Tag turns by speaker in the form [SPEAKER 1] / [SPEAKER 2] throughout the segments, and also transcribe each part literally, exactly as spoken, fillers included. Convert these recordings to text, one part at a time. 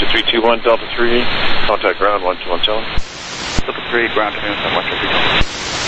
[SPEAKER 1] three two one, Delta three, contact ground one two one seven.
[SPEAKER 2] Delta three, ground two one seven, one two three two.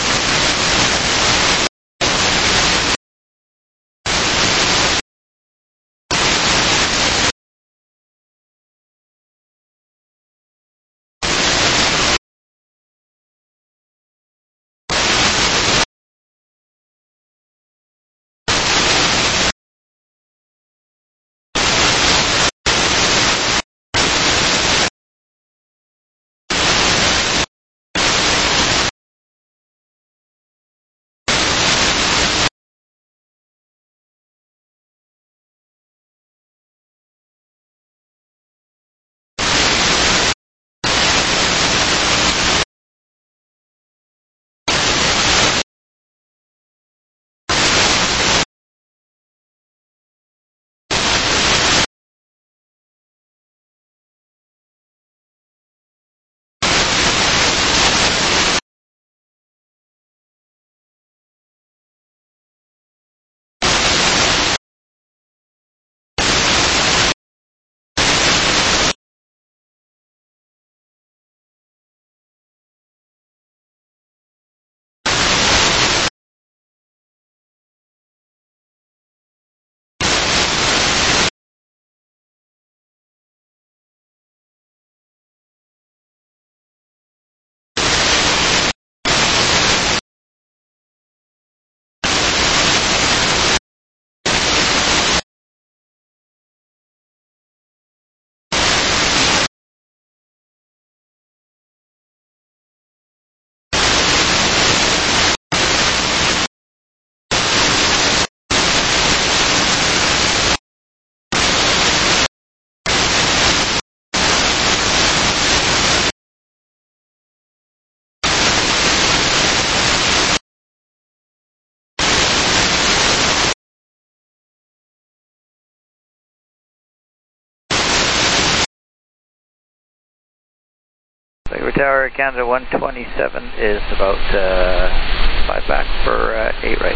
[SPEAKER 3] Vancouver Tower, Canada one twenty-seven is about uh, five back for uh, eight right.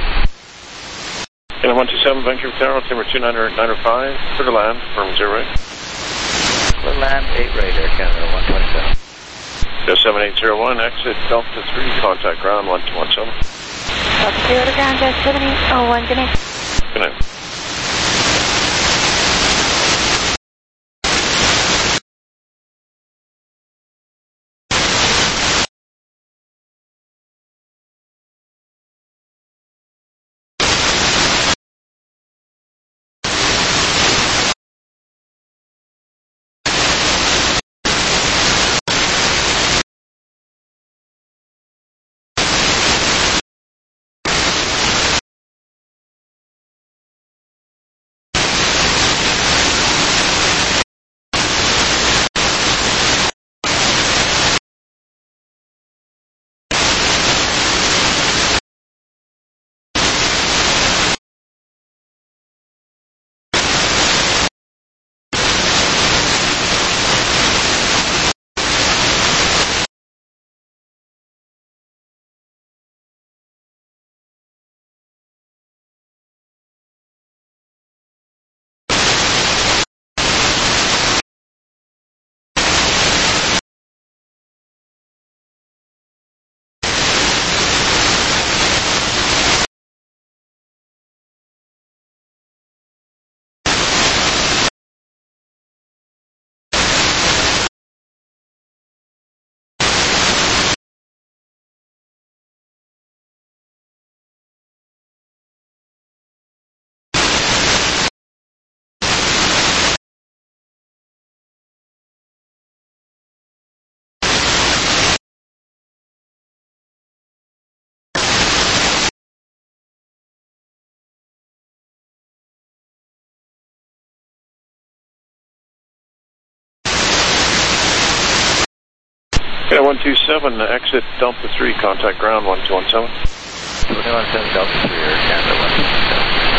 [SPEAKER 1] Canada one two seven, Vancouver Tower, altimeter two nine zero five, clear to land, firm zero right.
[SPEAKER 3] Clear to land, eight right, Air Canada one twenty-seven.
[SPEAKER 1] seven eight zero one, exit Delta three, contact ground one two one seven.
[SPEAKER 4] Delta three to ground, just seven eight zero one, good night.
[SPEAKER 1] Good night. Okay, one two seven, exit Delta three, contact ground one two one seven.
[SPEAKER 3] one two one seven, Delta three, Air Canada one two one seven.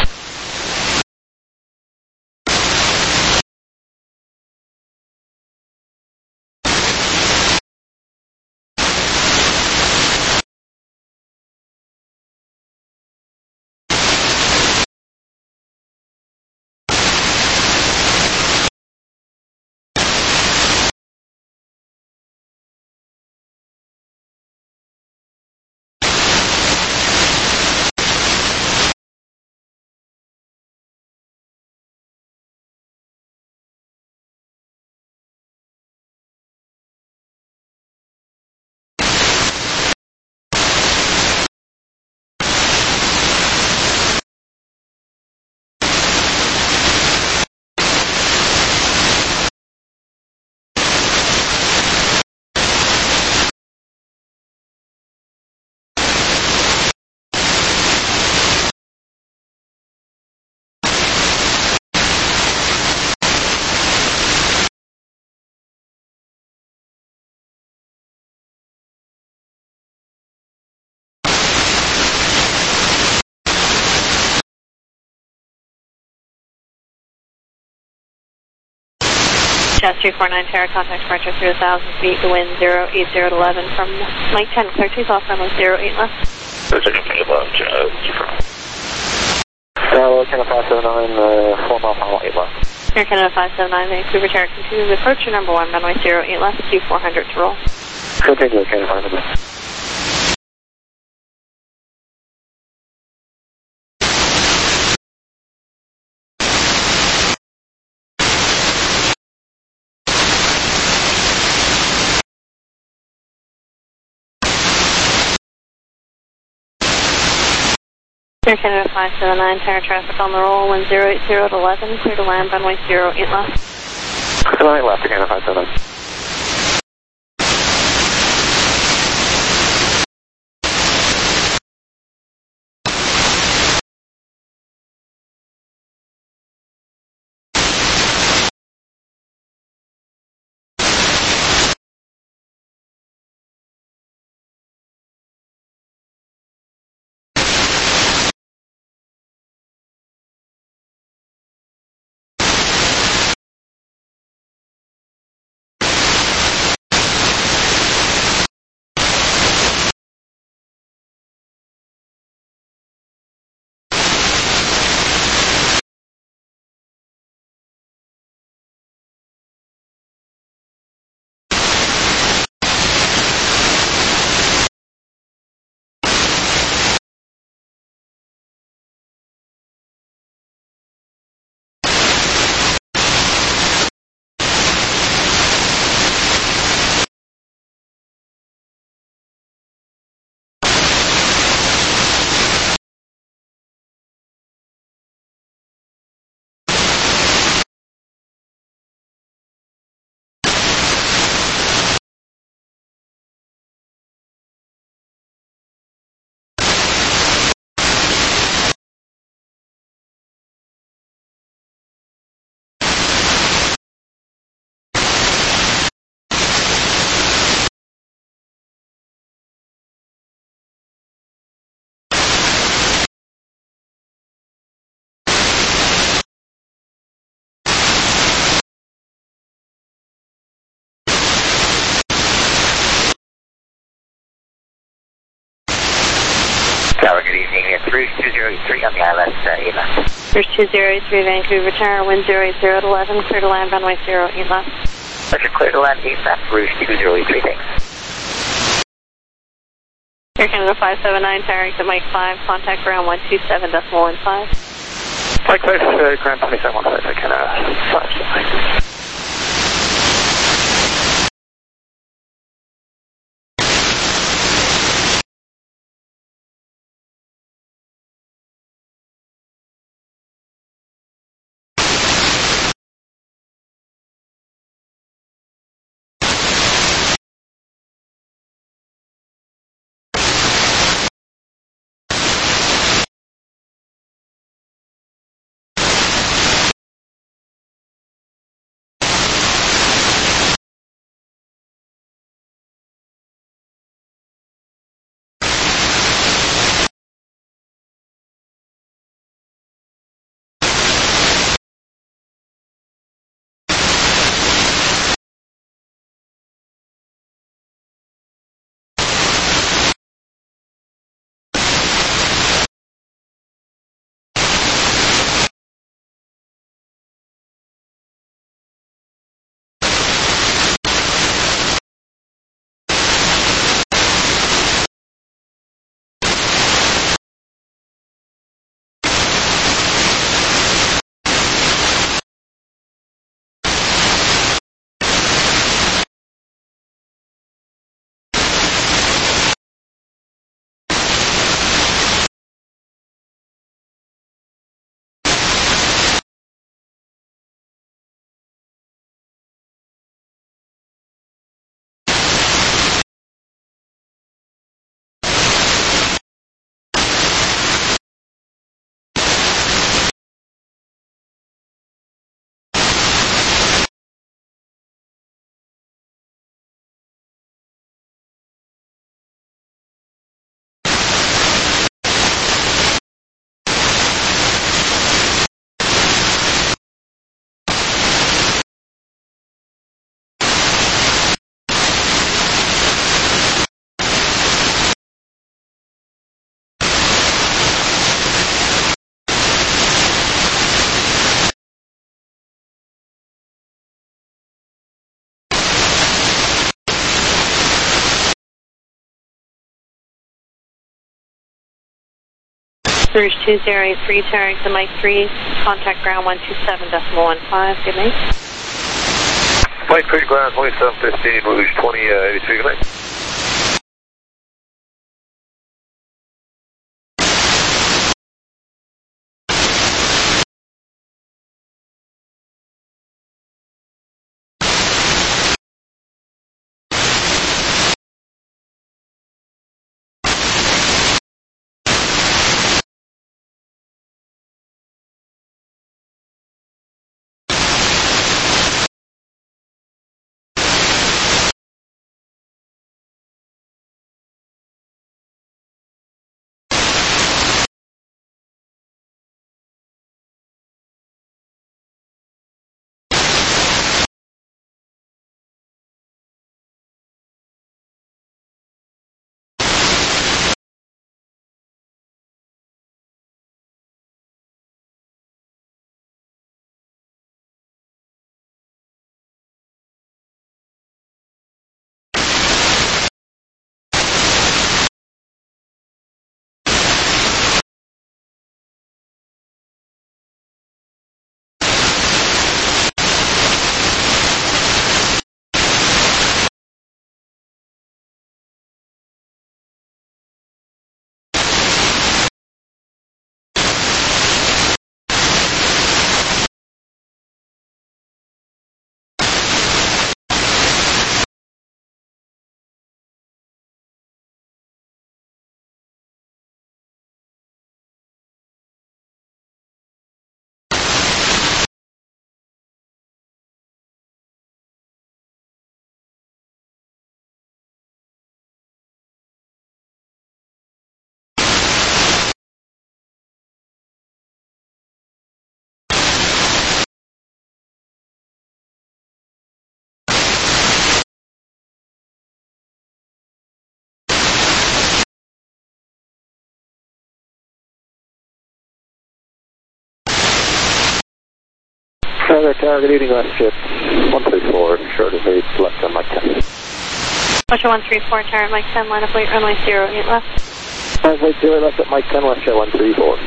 [SPEAKER 5] Jazz three four nine, Terra, contact departure through one thousand feet, the wind zero eight zero to eleven from Mike ten, clear two, off runway zero eight left.
[SPEAKER 1] That's a complete love, Jazz.
[SPEAKER 2] Hello, Canada five seven nine, uh, four mile final eight left.
[SPEAKER 5] Air Canada five seven nine, Vancouver, Terra, continue with approach, number one, runway zero eight left, Q four hundred to roll.
[SPEAKER 2] Continue, Canada five seven nine.
[SPEAKER 5] Air Canada five seven nine, Terra traffic on the roll, wind zero eight zero to eleven, clear to land, runway zero eight left.
[SPEAKER 2] Runway left, Canada five seven nine.
[SPEAKER 6] Tower, good evening. It's Rouge two zero eight three on the I L S uh, eight left.
[SPEAKER 5] Rouge two zero eight three, Vancouver, Terra, wind zero eight zero to eleven, clear to land, runway zero eight left.
[SPEAKER 6] Roger, clear to land eight left, Rouge two zero eight three, thanks.
[SPEAKER 5] Air Canada five seven nine, Terra, exit Mike five, contact ground one two seven decimal one five.
[SPEAKER 2] Mike five, uh, ground twenty-seven one five, Canada five seven nine.
[SPEAKER 5] Rouge two zero eight three, turning to Mike three, contact ground one two seven decimal one five, good night.
[SPEAKER 2] Mike three, ground twenty-seven fifteen, Rouge twenty eighty-three, good night.
[SPEAKER 7] Further target eating left ship, one three four, short of eight, left on Mike ten.
[SPEAKER 5] Roger one three four, turn Mike ten, line of weight, runway zero eight left.
[SPEAKER 7] Runway zero left at Mike ten, left ship one three four.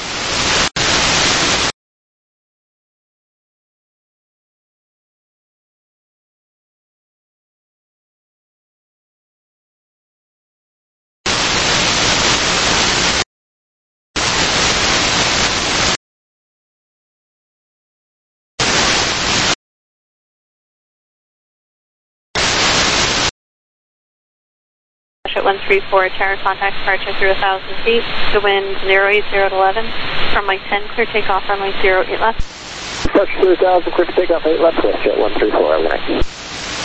[SPEAKER 5] one three four, tower contact departure through one thousand feet, the wind zero eight zero to eleven, from Mike ten, clear takeoff, runway zero eight left.
[SPEAKER 7] Departure through one thousand, clear takeoff eight left, left jet one three four, have a good night.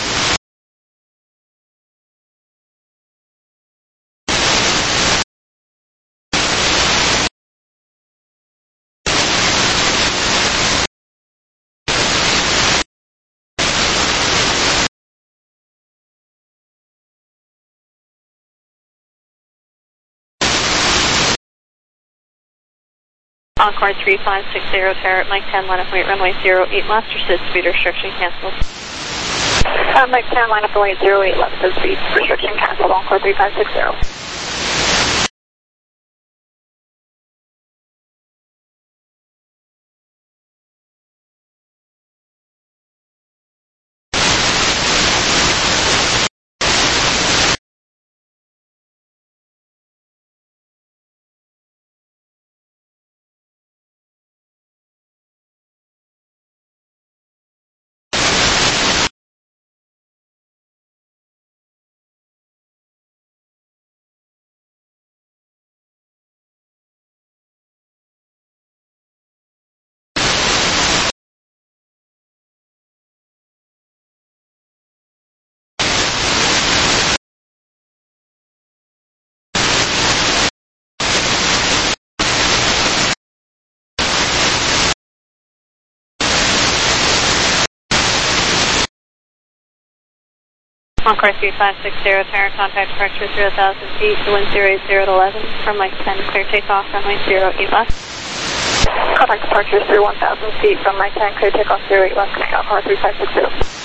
[SPEAKER 5] Encore three five six zero, tower at Mike ten, line of weight, runway zero eight left, your sit speed restriction canceled.
[SPEAKER 8] Uh, Mike ten, line of weight zero eight left, sit speed restriction canceled, Encore three five six zero.
[SPEAKER 5] Encore three five six zero, tower contact departure through one thousand feet, the wind zero eight zero to eleven, from Mike ten, clear takeoff, runway zero eight left.
[SPEAKER 8] Contact departure through one thousand feet, from Mike ten, clear takeoff zero eight left, connect Encore three five six zero.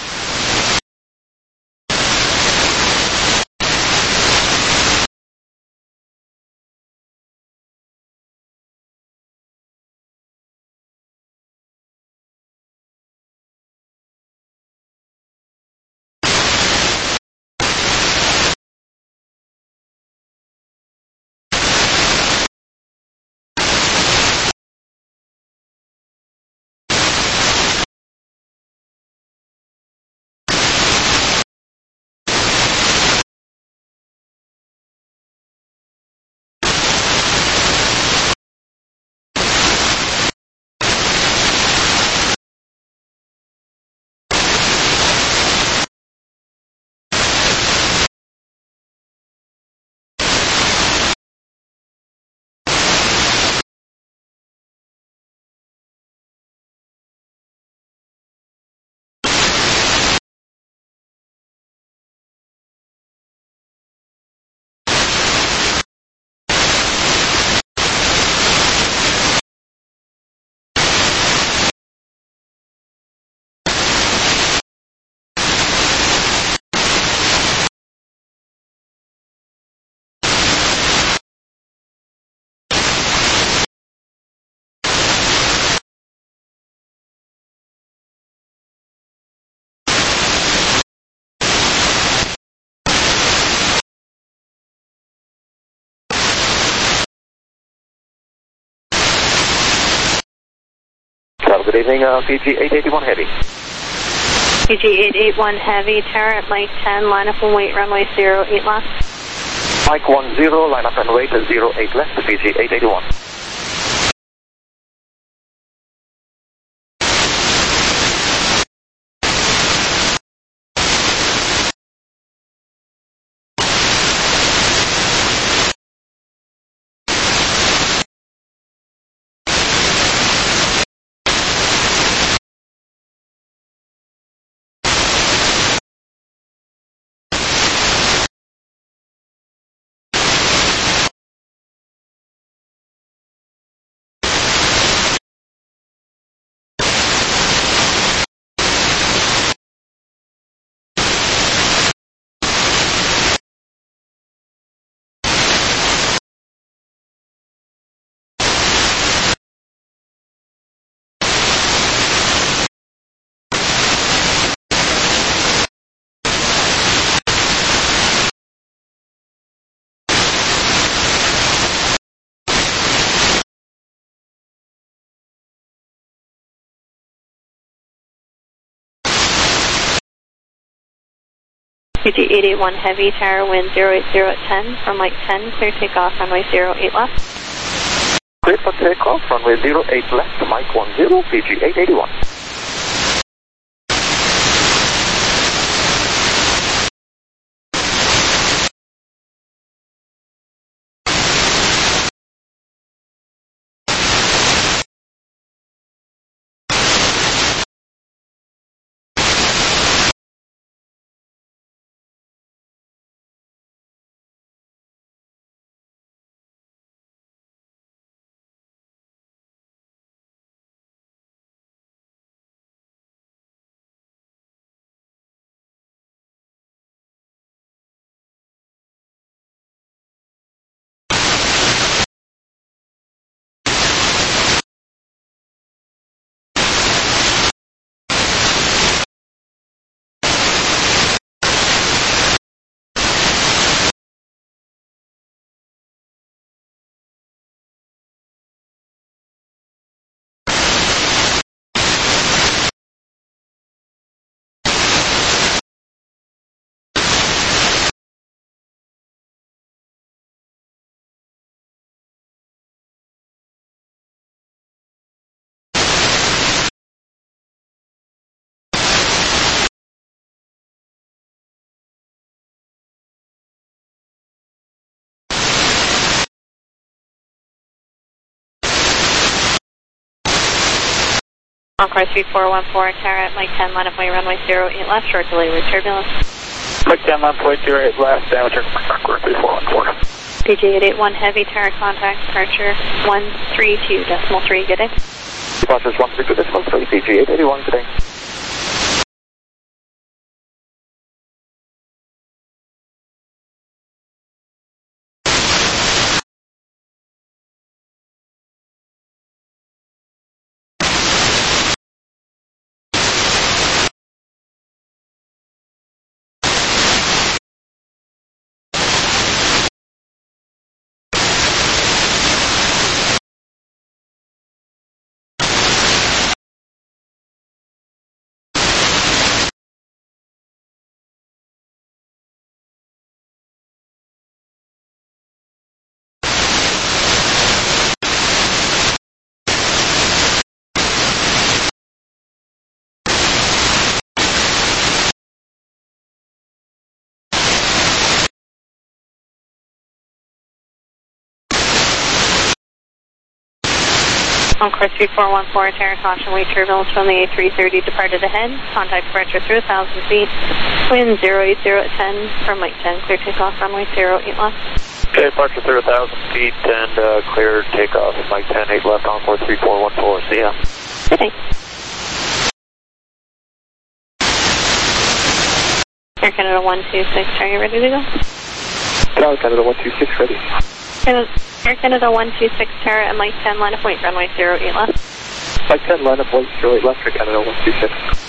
[SPEAKER 7] good evening, uh, P G eight eighty-one Heavy.
[SPEAKER 5] P G eight eighty-one Heavy, Tower at Mike ten, line up and wait, runway zero eight left.
[SPEAKER 7] Mike one zero, line up and wait, zero eight left, P G eight eighty-one.
[SPEAKER 5] P G eight eighty-one Heavy, Tower wind zero eight zero at ten, from Mike ten, clear takeoff, runway zero eight left.
[SPEAKER 7] Clear for takeoff, runway zero eight left, Mike one zero, P G eight eighty-one.
[SPEAKER 5] Encore three four one four, Tower at Mike ten, line up way, runway zero eight left, short delay with turbulence.
[SPEAKER 2] Mike ten, line up way, zero eight left, down turn, Encore three four one four.
[SPEAKER 5] P G eight eighty-one Heavy, Tower contact, departure one three two decimal three, good day.
[SPEAKER 7] Departures one three two decimal three, P G eight eighty-one, good day.
[SPEAKER 5] Encore three four one four, Tower caution, wait turbulence from the A three thirty departed ahead. Contact departure through one thousand feet. Wind zero eight zero at ten, from Mike ten, clear takeoff, runway zero eight left.
[SPEAKER 2] Okay, departure through one thousand feet and uh, clear takeoff, Mike ten, eight left, Encore three four one four, see ya.
[SPEAKER 5] Good day. Air Canada one two six, are you ready to go?
[SPEAKER 7] Tower Canada one two six, ready.
[SPEAKER 5] Canada, Air Canada one two six, Tower at Mike ten, line of wait, runway zero eight left.
[SPEAKER 7] Mike ten, line up one zero eight left, Air Canada one two six.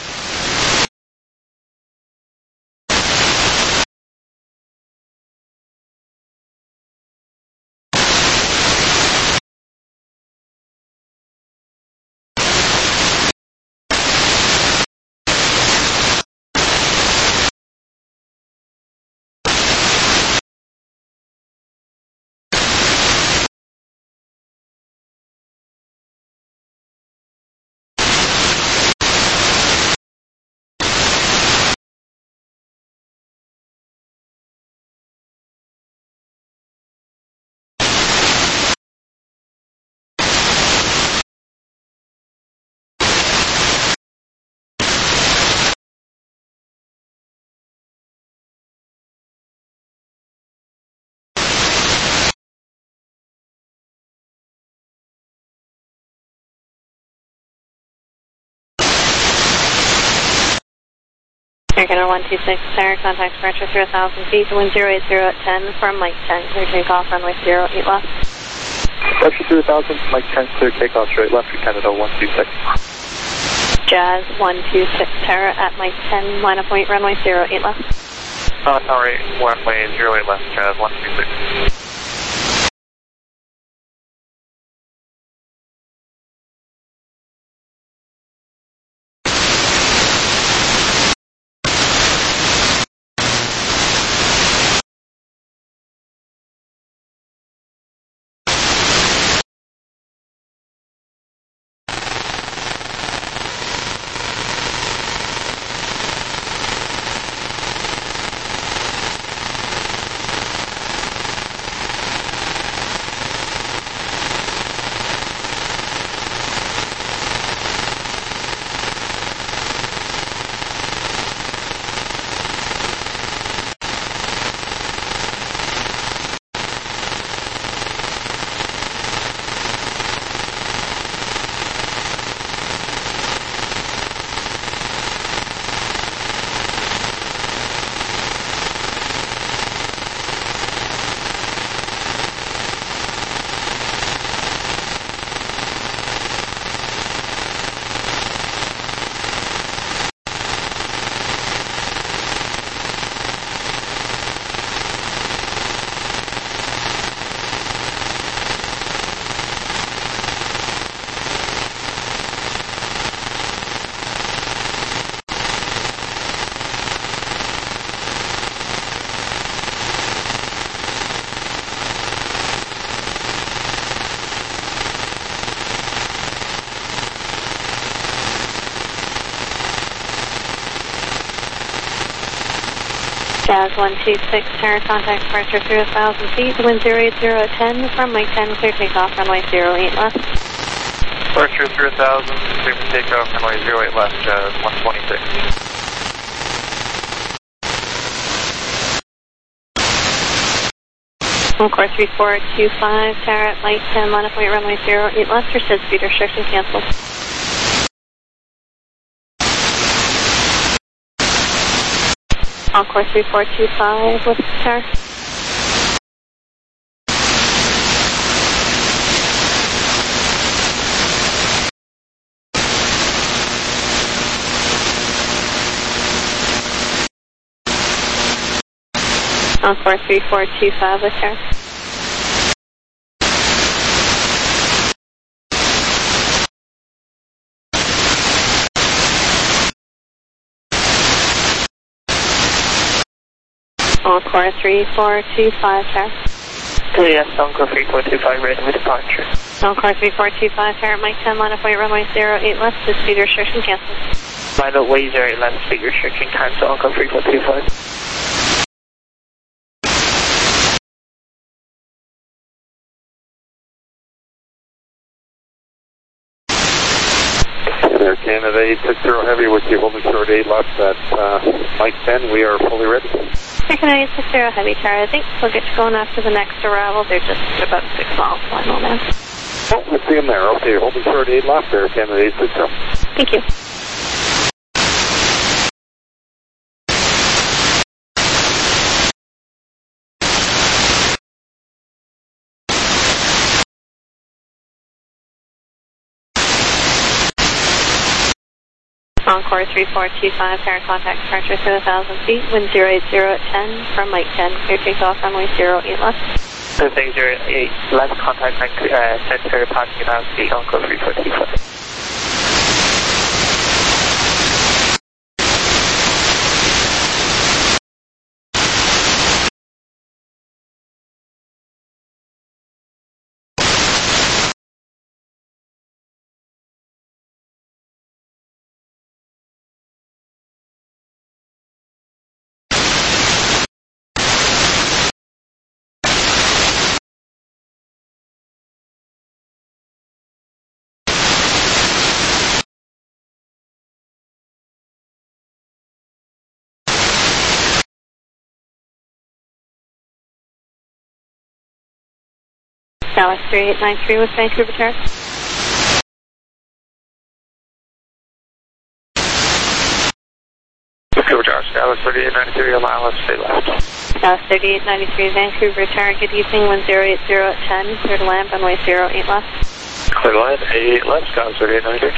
[SPEAKER 5] Air Canada one two six, Tower, contact departure through one thousand feet, wind zero eight zero at ten, from Mike ten, clear takeoff, runway zero eight left.
[SPEAKER 7] Departure through one thousand, Mike ten, clear takeoff, straight left, Air Canada one two six.
[SPEAKER 5] Jazz one two six, Tower, at Mike ten, line of point, runway zero eight left.
[SPEAKER 2] Uh, Tower eight, runway zero eight left, Jazz one two six.
[SPEAKER 5] Jazz one two six, Tower, contact departure through one thousand feet, wind zero eight zero at ten, from Mike ten, clear takeoff, runway zero eight left.
[SPEAKER 2] Departure through one thousand, clear for takeoff, runway zero eight left, Jazz one twenty-six.
[SPEAKER 5] On course three four two five, Tower at Mike ten, line of point, runway zero eight left, or said speed restriction canceled. On course three four two five with Tower. On course three four two five with Tower. On course three four two five, Tower.
[SPEAKER 2] Yes, on course three four two five, ready with departure.
[SPEAKER 5] On course three four two five, Tower, Mike ten, line of point, runway zero eight left, the speed restriction canceled.
[SPEAKER 2] Line of way zero eight left, speed restriction cancel, on course three four two five.
[SPEAKER 7] Air Canada eight six zero Heavy with you, holding short eight left at uh, Mike ten, we are fully ready.
[SPEAKER 5] Air Canada eight six zero Heavy, Tower, I think we'll get you going after the next arrival, they're just about six miles final now.
[SPEAKER 7] Oh, let's see them there, okay, holding short eight left, Air Canada eight six zero.
[SPEAKER 5] Thank you. On course three four two five, Tower, contact departure through one thousand feet, wind zero eight zero at ten, from Mike ten, clear takeoff, runway zero eight left.
[SPEAKER 2] Runway zero eight left, contact uh, center, passing one thousand feet, on course three four two five.
[SPEAKER 5] Dallas three eight nine three with Vancouver, Tower.
[SPEAKER 1] Vancouver, Tower.
[SPEAKER 2] Dallas thirty-eight ninety-three on my left, stay left.
[SPEAKER 5] Dallas thirty-eight ninety-three, Vancouver Tower, good evening, wind zero eight zero at ten, clear to land, runway zero eight left.
[SPEAKER 2] Clear to land, eight left, Dallas thirty-eight ninety-three.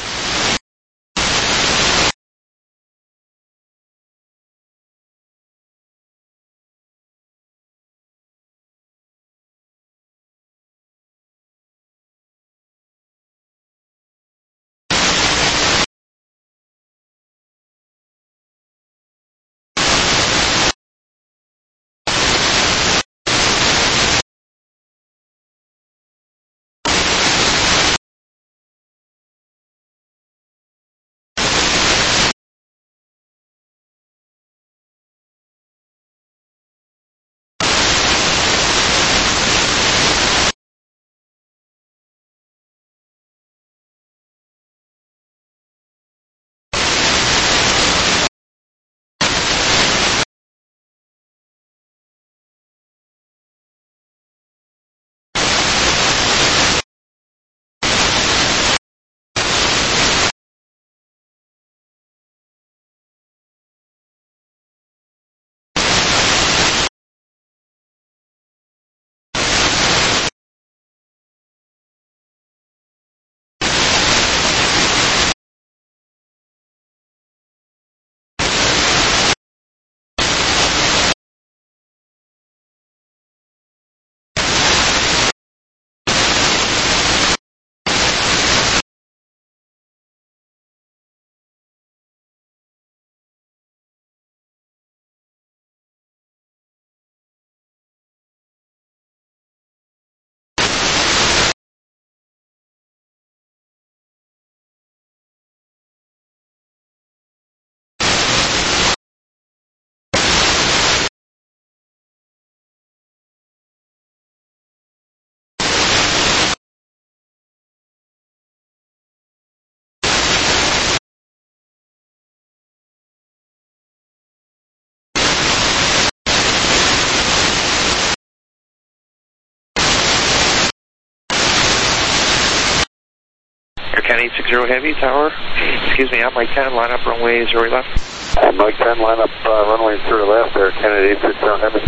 [SPEAKER 1] eight sixty Heavy, Tower, excuse me, at Mike ten, line up runway zero left.
[SPEAKER 7] At Mike ten, line up uh, runway zero left there, Kennedy eight sixty Heavy.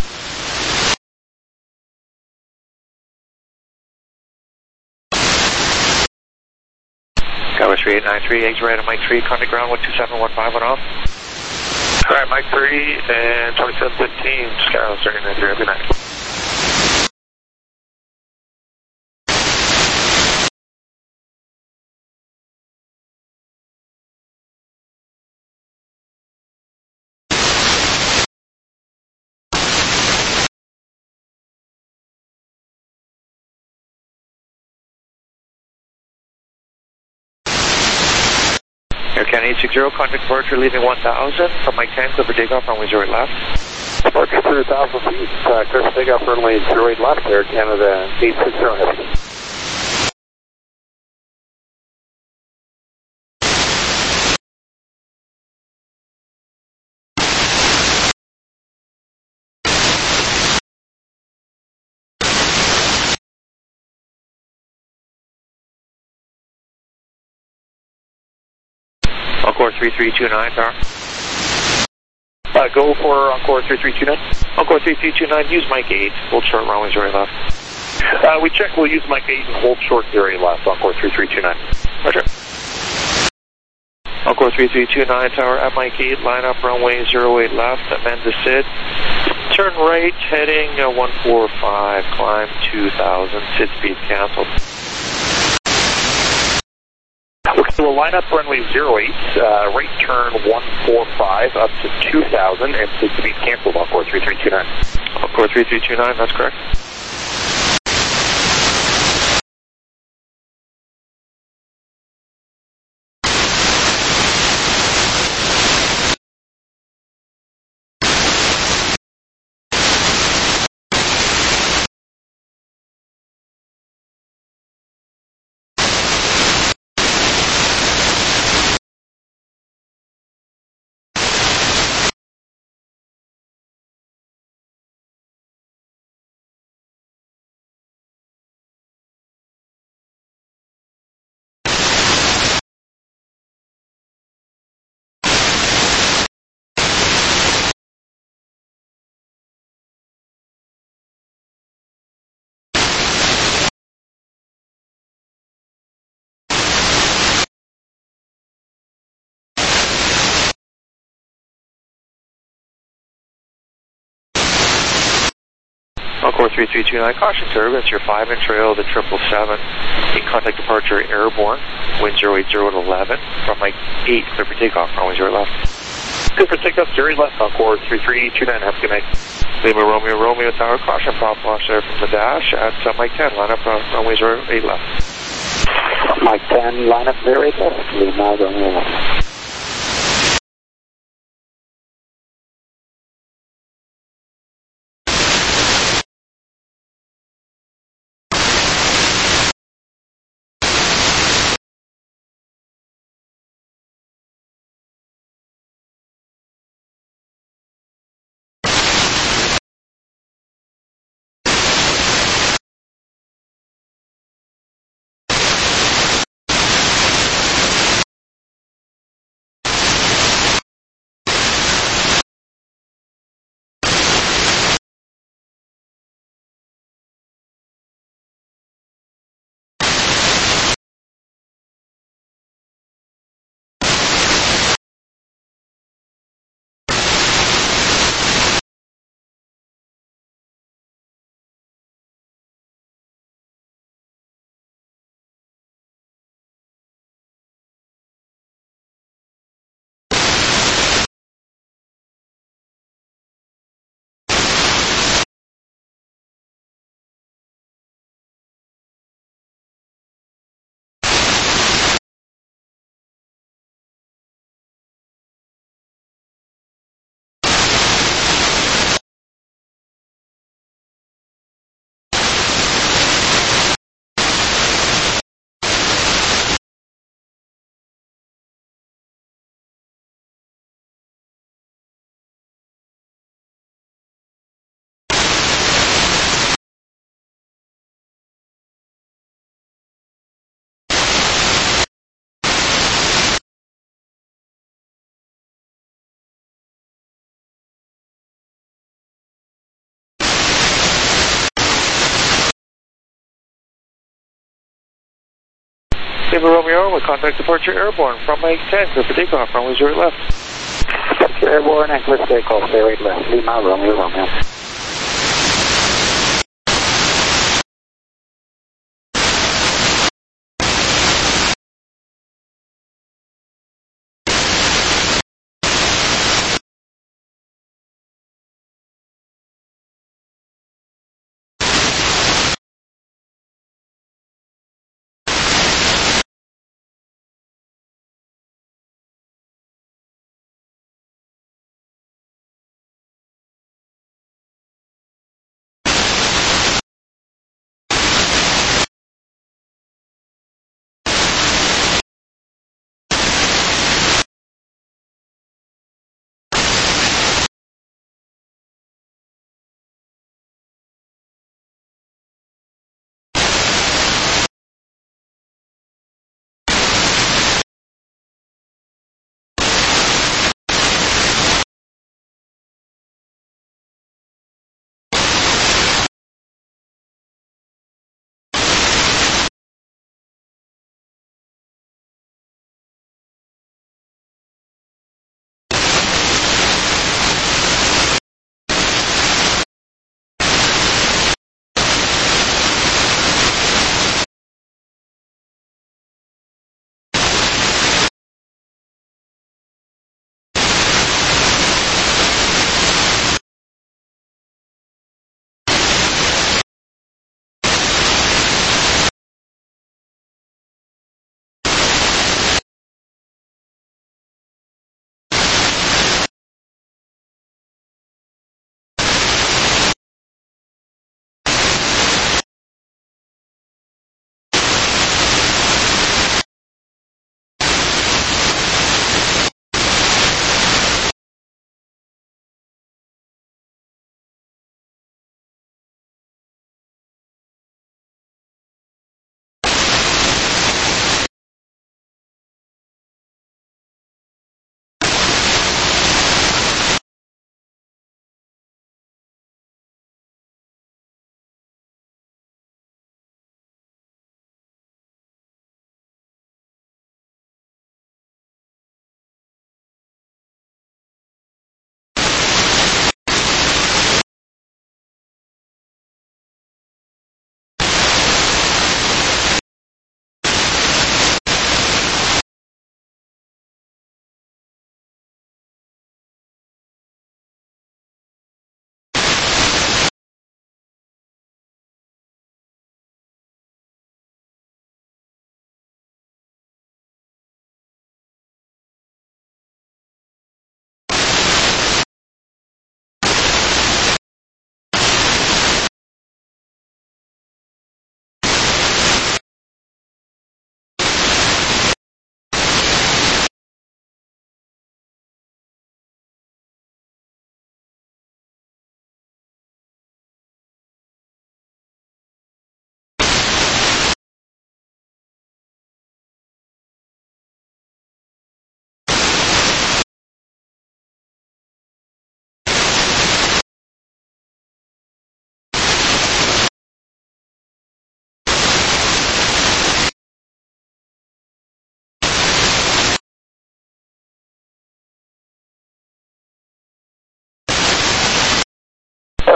[SPEAKER 1] Tower three eight nine three, exit right at Mike three, contact ground one two seven one five, one off.
[SPEAKER 2] All right, Mike three and twenty-seven fifteen, Skyline thirty-eight ninety-three, good night.
[SPEAKER 1] Air Canada eight sixty, contact departure leaving one thousand from Mike ten, clear for takeoff, runway zero eight left.
[SPEAKER 7] Departure three thousand feet, uh, clear for takeoff, runway zero eight left, Air Canada eight sixty Heavy.
[SPEAKER 1] Encore three three two nine, Tower.
[SPEAKER 2] Uh, go for Encore three three two nine.
[SPEAKER 1] Encore three three two nine, use Mike eight, hold short, runway zero left.
[SPEAKER 2] Uh, we check, we'll use Mike eight and hold short zero left, Encore three three two nine.
[SPEAKER 1] Roger. Encore three three two nine, Tower, at Mike eight, line up runway zero eight left, amend the S I D. Turn right, heading uh, one four five, climb two thousand, S I D speed canceled.
[SPEAKER 2] Okay, we'll line up runway zero eight, uh, right turn one four five up to two thousand, and S I D speed canceled, Encore three three two nine.
[SPEAKER 1] Encore three three two nine, that's correct. Encore three three two nine, caution turbulence, your five in trail, the triple seven. In contact departure airborne, wind zero eight zero at eleven. From Mike eight, clear for takeoff, runway zero left.
[SPEAKER 2] Good for takeoff, zero left, Encore three three two nine, have a good night.
[SPEAKER 1] Lima Romeo Romeo Tower, caution, prop launch there from the dash at uh, Mike ten, line up uh, runway zero eight left.
[SPEAKER 7] Mike ten, line up zero eight left, Lima Romeo left.
[SPEAKER 1] Lima Romeo, with contact departure airborne from Mike ten, clear for takeoff, runway zero left.
[SPEAKER 7] Departure airborne and clear for takeoff, zero eight left, Lima Romeo Romeo.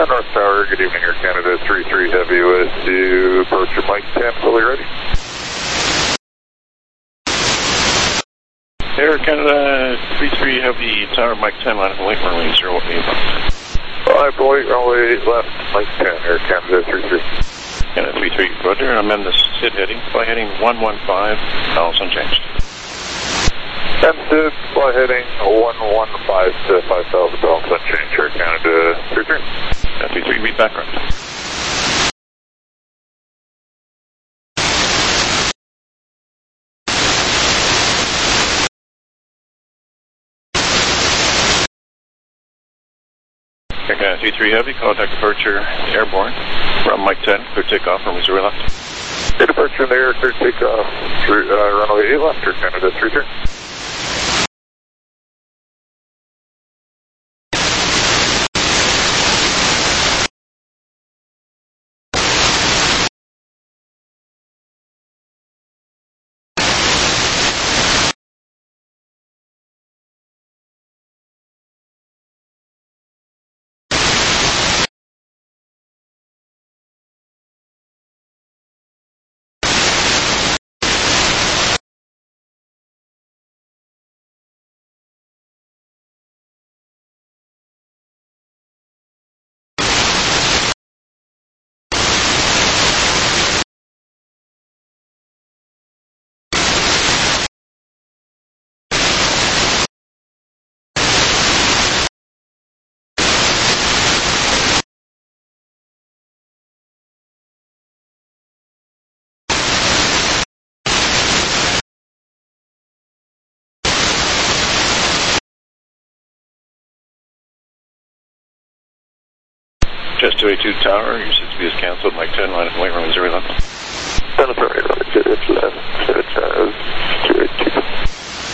[SPEAKER 2] Uh, North Tower, good evening, Air Canada three three Heavy with you. Approach your Mike ten, fully ready.
[SPEAKER 9] Air Canada three three Heavy, Tower Mike ten, line of Lake Marine, zero eight left.
[SPEAKER 2] five point runway left, Mike ten, Air Canada three three.
[SPEAKER 9] Canada three three, Roger, I'm in the S I D heading, fly heading one one five, balance unchanged.
[SPEAKER 2] And S I D, fly heading one one five to five thousand, balance unchanged, Air Canada three three.
[SPEAKER 9] Canada three three, read background. Air Canada three three Heavy, contact departure airborne from Mike ten, clear takeoff from Missouri left.
[SPEAKER 2] Hey, departure in the air, clear takeoff, three, uh, runway eight left, Air Canada three three. Just two eighty-two Tower, your S I D speed is cancelled, Mike ten, line of White Room, Missouri left.
[SPEAKER 7] Center right, right, it's left, it's two eighty-two.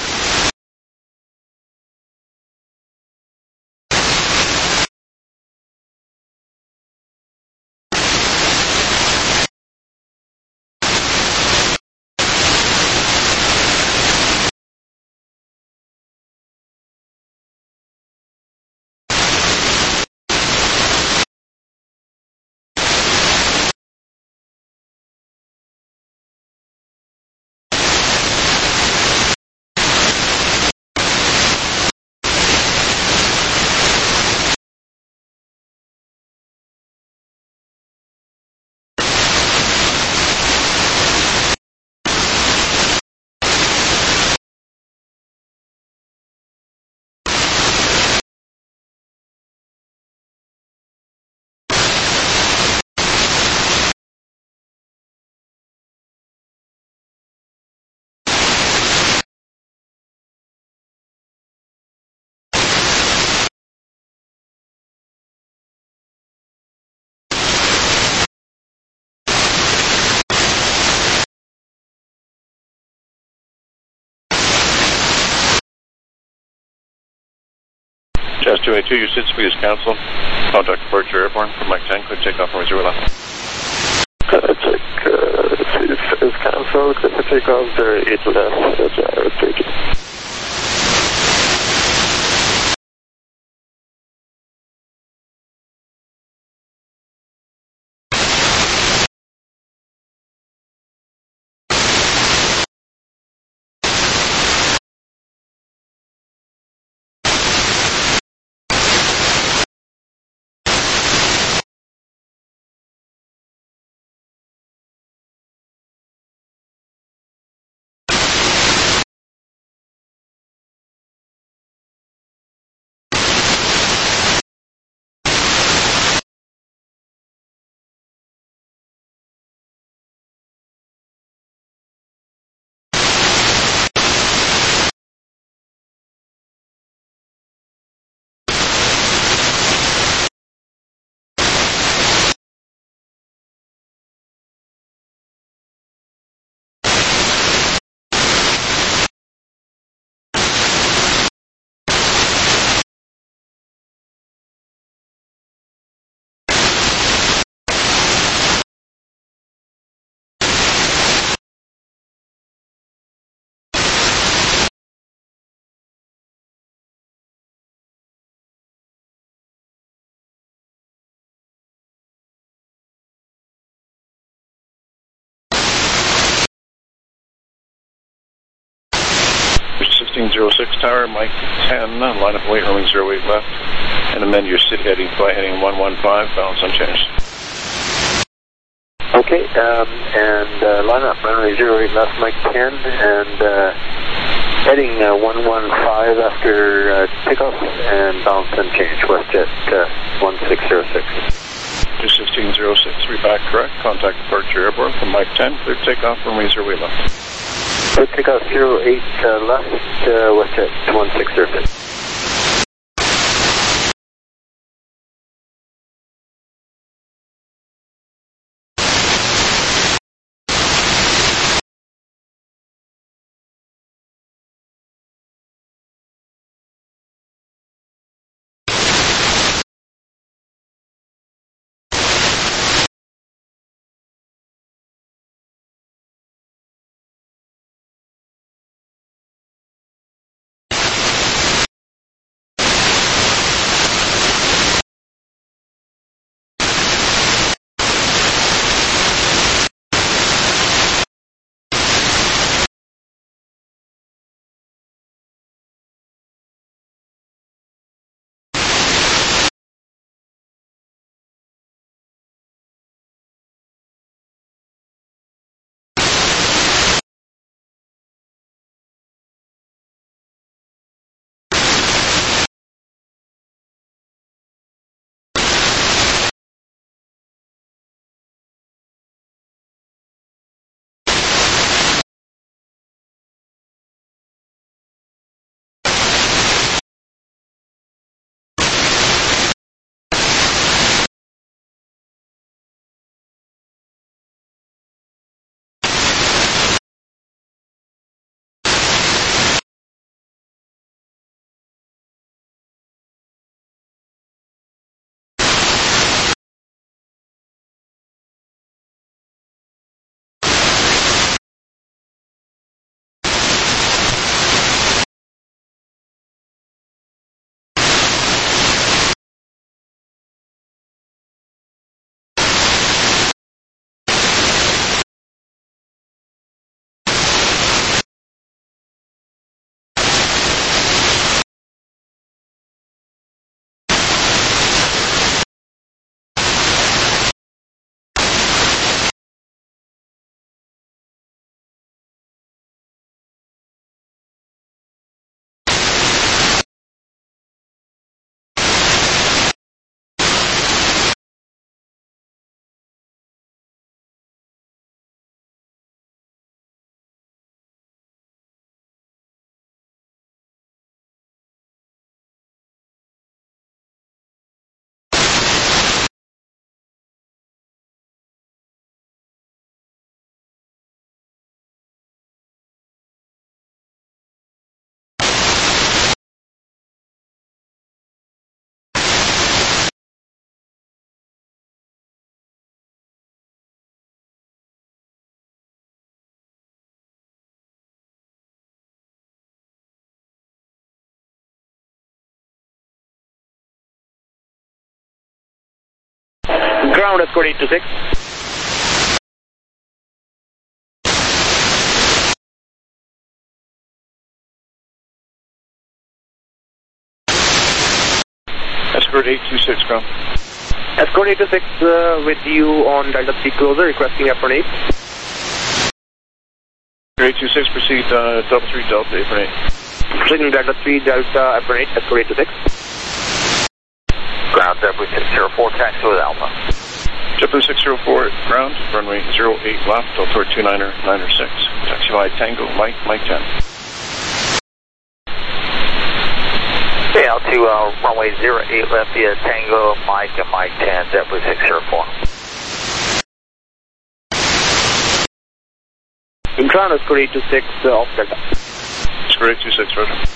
[SPEAKER 9] Just two eighty-two, your S I D speed is cancelled. Contact departure airborne from Mike ten, clear takeoff from Missouri left.
[SPEAKER 7] Contact uh, is cancelled, clear for takeoff, zero eight left, Roger, three two.
[SPEAKER 9] sixteen oh six tower, Mike ten, line up weight, runway zero eight left, and amend your city heading, flight heading one one five, balance unchanged.
[SPEAKER 7] Okay, um, and uh, line up, runway zero eight left, Mike ten, and uh, heading uh, one one five after uh, takeoff, and balance unchanged, WestJet uh, one six zero six.
[SPEAKER 9] two sixteen oh six, read back correct, contact departure airborne from Mike ten, clear takeoff, runway zero eight left.
[SPEAKER 7] Clear takeoff zero eight uh, left, uh, WestJet one six zero six.
[SPEAKER 2] Ground escort eight two six.
[SPEAKER 9] Escort eight two six, ground.
[SPEAKER 2] Escort eight two six uh, with you on Delta three closer, requesting apron eight.
[SPEAKER 9] eight two six, proceed uh, double three Delta, apron eight.
[SPEAKER 2] Signal Delta three Delta apron eight, Escort eight two six.
[SPEAKER 6] Ground W six zero four, taxi with Alpha.
[SPEAKER 9] JetBlue six zero four, ground, runway zero eight left, Delta two niner niner six. Taxi by Tango, Mike, Mike ten.
[SPEAKER 6] J L two, uh, runway zero eight left via Tango, Mike, and Mike ten, JetBlue six zero four.
[SPEAKER 2] Ground Escort eight two six uh, off Delta.
[SPEAKER 9] Escort eight two six, roger.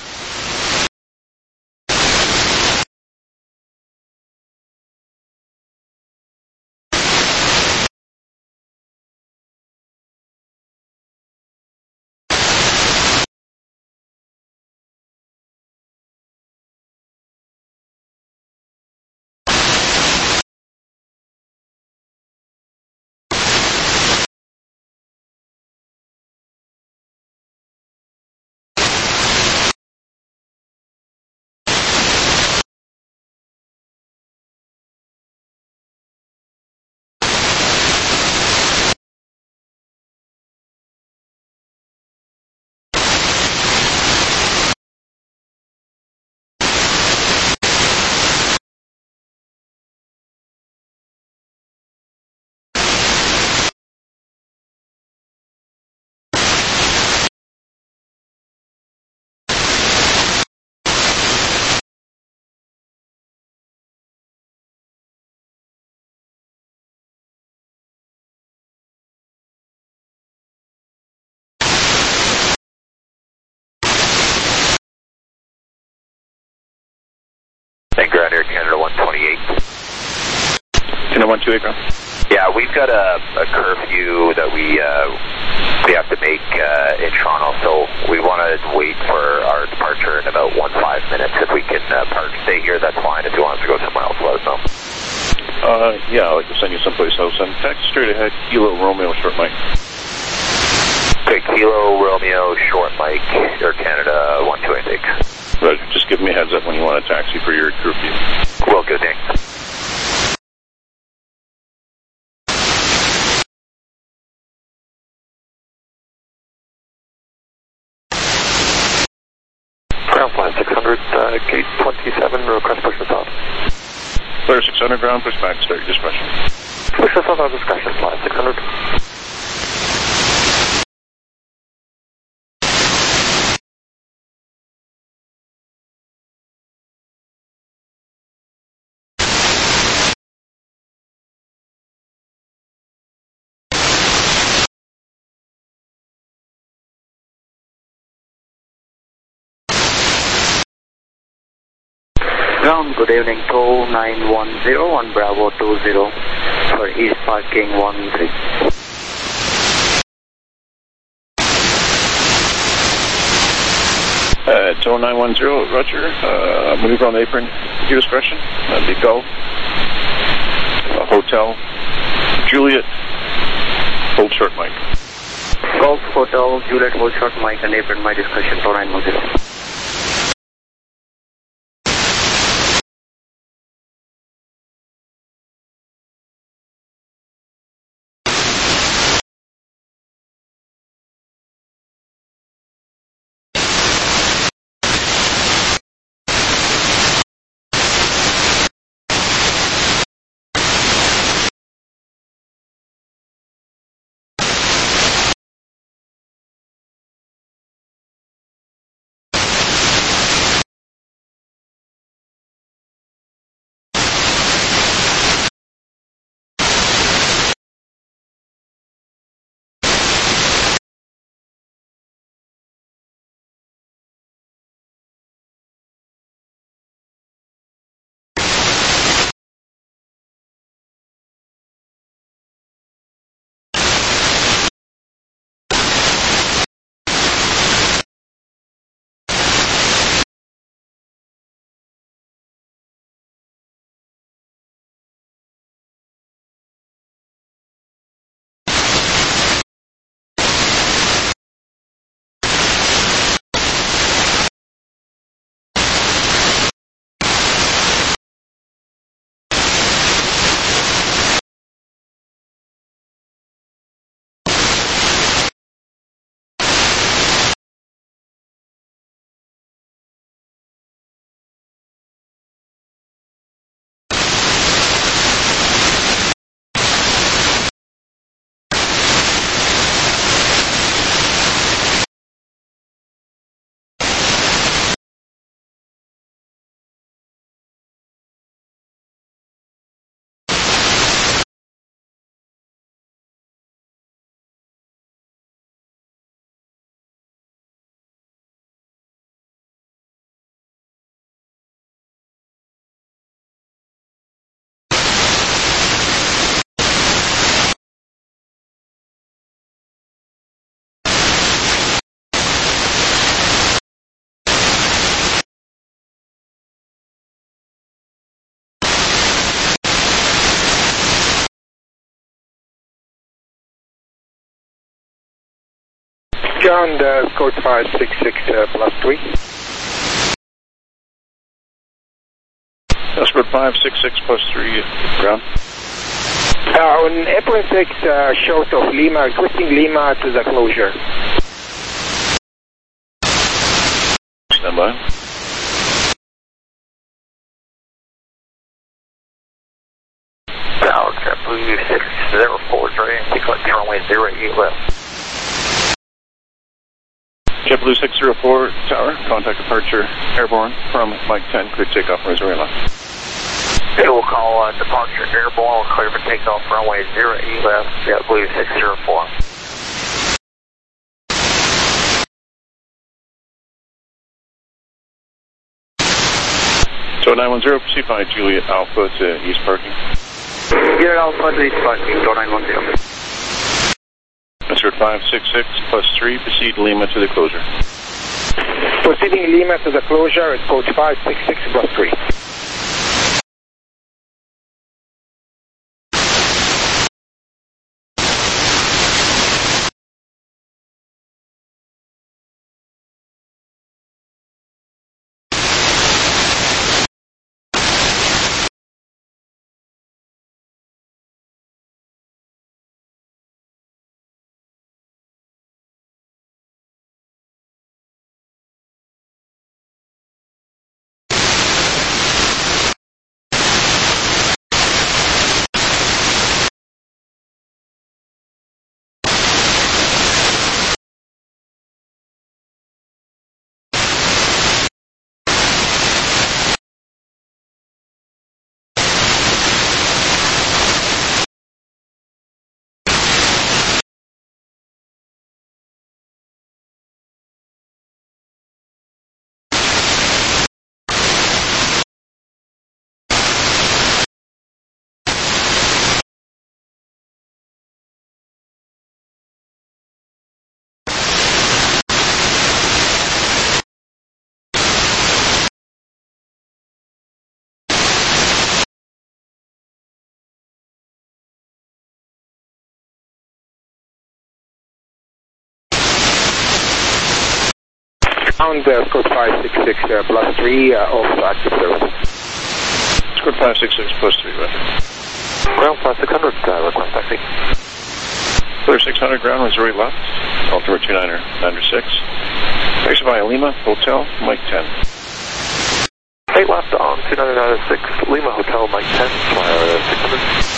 [SPEAKER 9] one two eight ground.
[SPEAKER 6] Yeah, we've got a, a curfew that we uh, we have to make uh, in Toronto, so we want to wait for our departure in about one five minutes. If we can uh, park, stay here, that's fine. If you want us to go somewhere else, let us know.
[SPEAKER 9] Uh, yeah, I'd like to send you someplace else. And taxi straight ahead, Kilo Romeo Short Mike.
[SPEAKER 6] Okay, Kilo Romeo Short Mike, Air Canada one two eight six.
[SPEAKER 9] Roger, just give me a heads up when you want a taxi for your curfew.
[SPEAKER 6] Well, good, thanks.
[SPEAKER 7] Ground plan six hundred, uh, gate twenty-seven, request push to south.
[SPEAKER 9] Clear six hundred ground, push back, start your discussion.
[SPEAKER 7] Push to south on discussion, plan six hundred.
[SPEAKER 10] Ground, good evening, two nine one zero on Bravo two zero for East Parking one three.
[SPEAKER 9] Uh, two nine one zero, Roger. Uh, maneuver on the apron, at your discretion. That'd be Go. Uh, Hotel. Juliet. Hold short Mike.
[SPEAKER 10] Golf Hotel, Juliet, hold short Mike, and apron, my discretion, two nine one zero.
[SPEAKER 11] Ground, uh, code five six six uh, plus three.
[SPEAKER 9] That's code five six six plus three, ground.
[SPEAKER 11] Uh, on apron six, uh, short of Lima, requesting Lima to the closure.
[SPEAKER 9] Stand by.
[SPEAKER 6] Now, JetBlue six zero four, three, collect runway zero eight left.
[SPEAKER 9] JetBlue six zero four Tower, contact departure airborne from Mike ten, clear takeoff, Missouri left.
[SPEAKER 6] Okay, we'll call uh, departure airborne, clear for takeoff, runway zero eight left, JetBlue six zero four.
[SPEAKER 9] So nine one zero, proceed by Juliet Alpha to East Parking.
[SPEAKER 10] Zero Alpha to East Parking, four nine one zero.
[SPEAKER 9] Escort five six six plus three, proceed Lima to the closure.
[SPEAKER 11] Proceeding Lima to the closure, it's code five six six plus three. Ground uh, code five six six uh, plus three, uh, off active service.
[SPEAKER 9] Escort five six six plus three, Roger.
[SPEAKER 2] Ground five six hundred, uh, request taxi.
[SPEAKER 9] Clear six hundred, ground Missouri left, altimeter two niner nine six. Taxi via Lima, Hotel, Mike ten.
[SPEAKER 2] eight left on two niner nine six, Lima Hotel, Mike ten, flyer six hundred.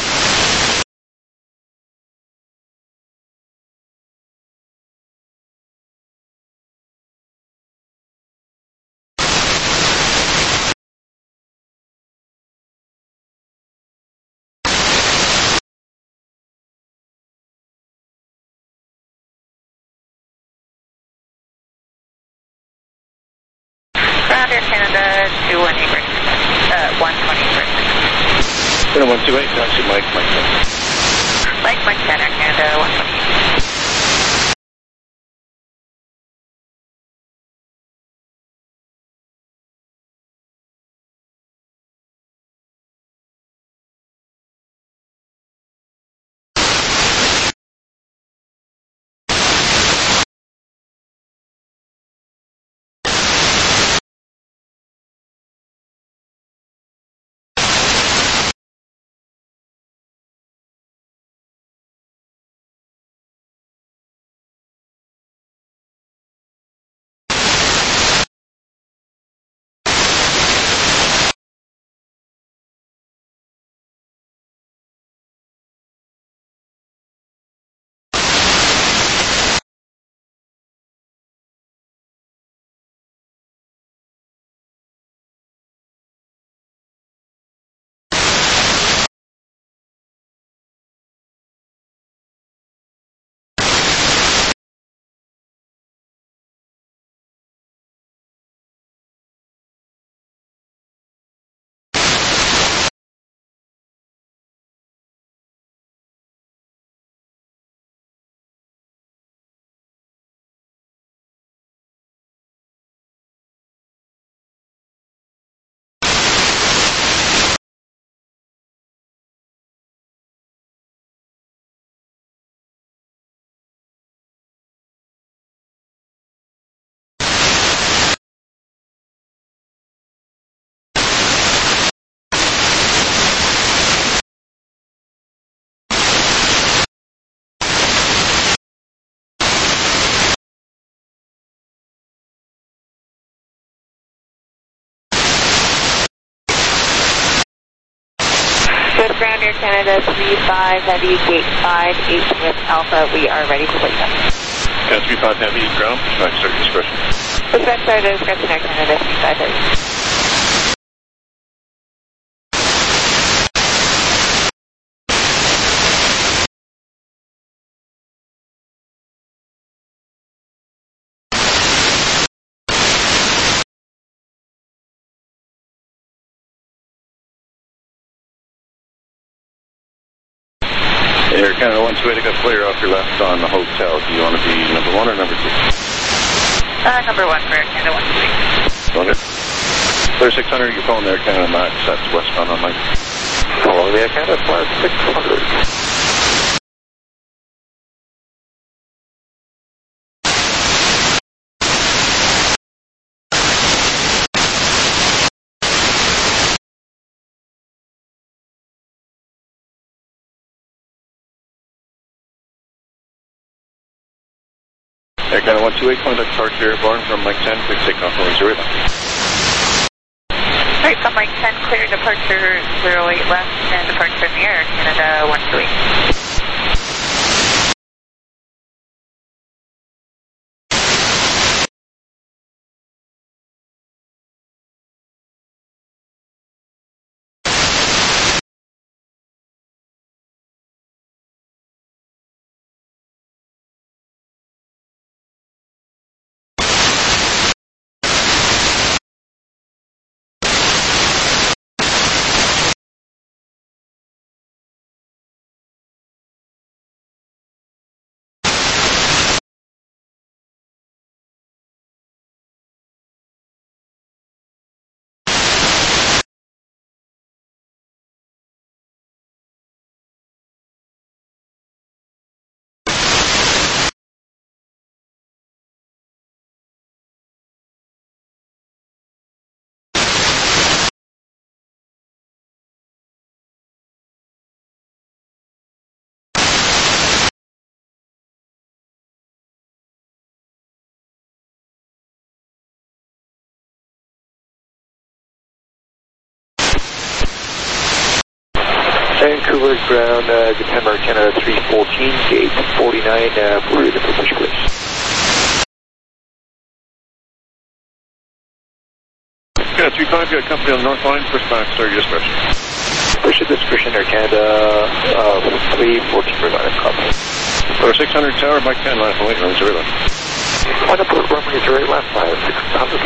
[SPEAKER 12] Ground Air Canada two one eight, uh, one twenty three.
[SPEAKER 9] one two eight, taxi Mike, Mike ten.
[SPEAKER 12] Mike, Mike ten, Air Canada one twenty. Ground Air Canada three five Heavy, gate five, H with Alpha, we are ready to wake up.
[SPEAKER 9] Yeah, three five Heavy, ground, pushback start discretion.
[SPEAKER 12] Pushback start discretion, Air Canada three five Heavy.
[SPEAKER 9] Air Canada one two eight, I got clear off your left on the hotel. Do you want to be number one or number two?
[SPEAKER 12] Uh, number one for Air Canada one two eight.
[SPEAKER 9] Okay. Clear six hundred, you're calling Air Canada Max, that's westbound on Mike.
[SPEAKER 2] Follow the Air Canada flight six hundred.
[SPEAKER 9] Air Canada one two eight, contact departure airborne from Mike ten, please take off runway zero eight left.
[SPEAKER 12] Right, from Mike ten, clear departure zero eight left and departure in the Air Canada one two eight.
[SPEAKER 2] Vancouver ground, uh, September Canada three fourteen, gate forty-nine, uh, for the push, please.
[SPEAKER 9] Yeah, three five, you got company on the north line, push back, start your discretion.
[SPEAKER 2] Push at discretion, Air Canada, uh, three fourteen, regarding copy.
[SPEAKER 9] Or six hundred tower, Mike ten, line from eight, runway zero left.
[SPEAKER 2] Line up at runway zero eight left, line six hundred.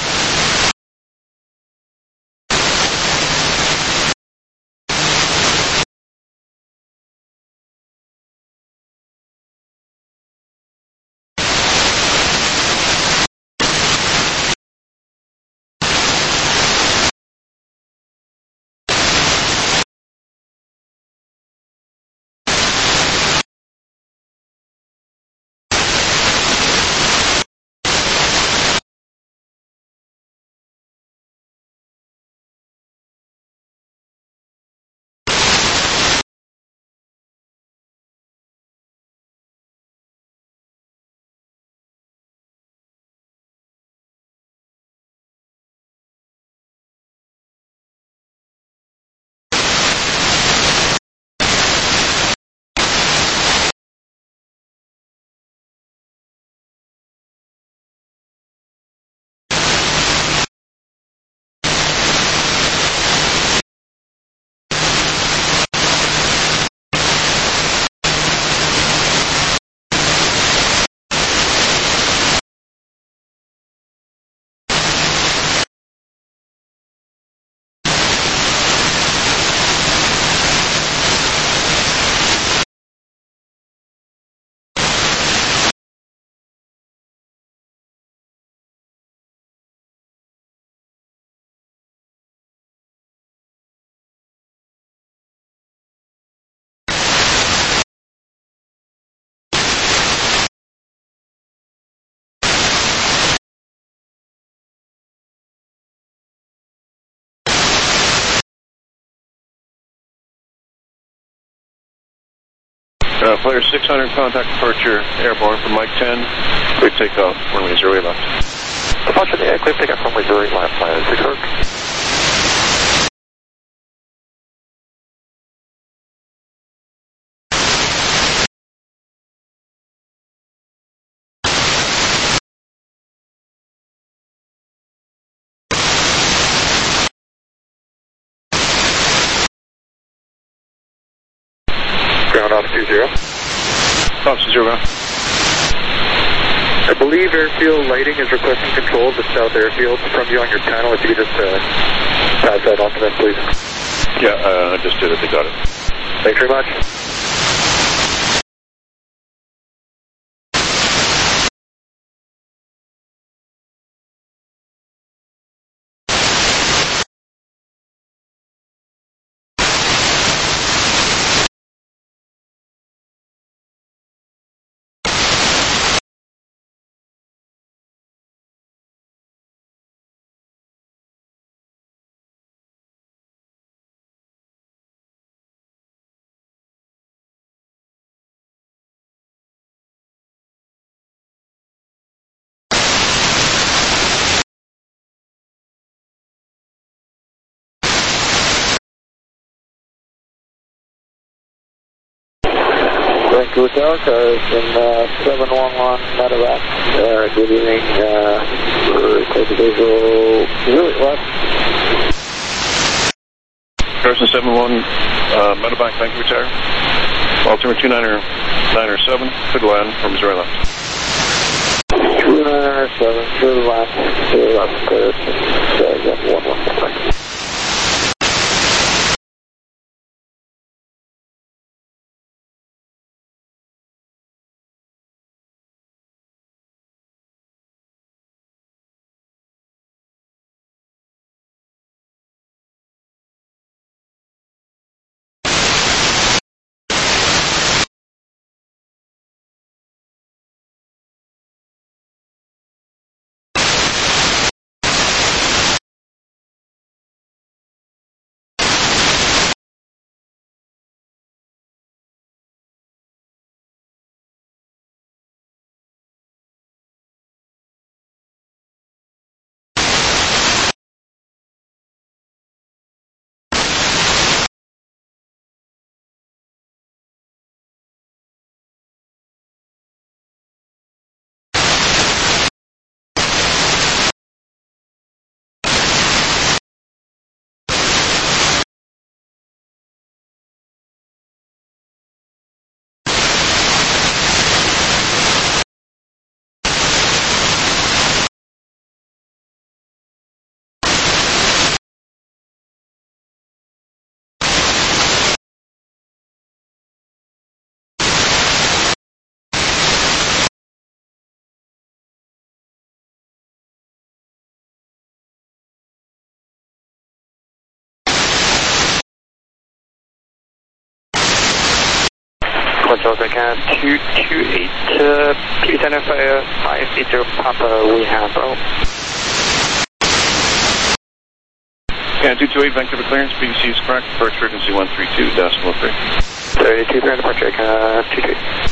[SPEAKER 9] Uh, player six hundred, contact departure airborne from Mike ten, clear takeoff, runway zero eight left.
[SPEAKER 2] Departure the air, clear takeoff, runway zero eight left, line six hundred. Ground off two zero.
[SPEAKER 9] Officer zero.
[SPEAKER 2] I believe airfield lighting is requesting control of the south airfield from you on your panel. If you could just uh, pass that on to them, please.
[SPEAKER 9] Yeah, uh, I just did it. They got it.
[SPEAKER 2] Thanks very much.
[SPEAKER 7] Vancouver Tower, cars in uh, seven one one medevac. Uh, good evening, uh, for Costa Visual, really left.
[SPEAKER 9] Carson seven one, uh, medevac, Vancouver Tower. Altimeter two nine nine seven, clear to land from zero left.
[SPEAKER 7] two nine seven, clear to land, zero left, clear, seven one one.
[SPEAKER 10] Delta Canada two two eight, uh, please identify five eight zero Papa, we have, bro.
[SPEAKER 9] Canada two two eight, Vancouver clearance, B C is correct, departure frequency one three two decimal three.
[SPEAKER 10] thirty-two, clear departure, Canada two two eight.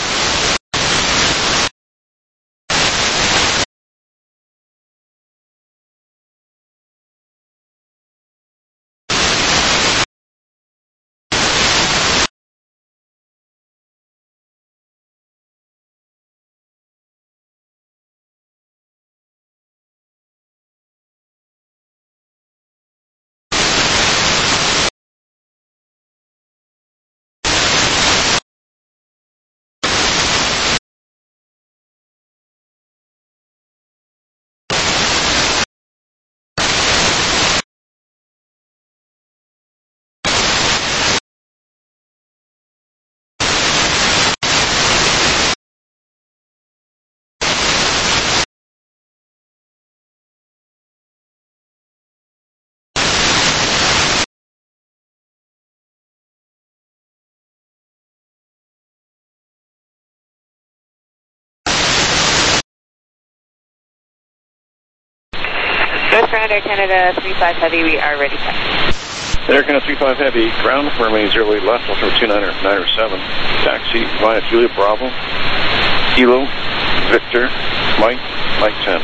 [SPEAKER 12] Ground Air Canada three five Heavy, we are ready.
[SPEAKER 9] Air Canada three five Heavy, ground, runway zero eight left, altimeter two nine nine seven, taxi via Julia Bravo, Kilo, Victor, Mike, Mike ten.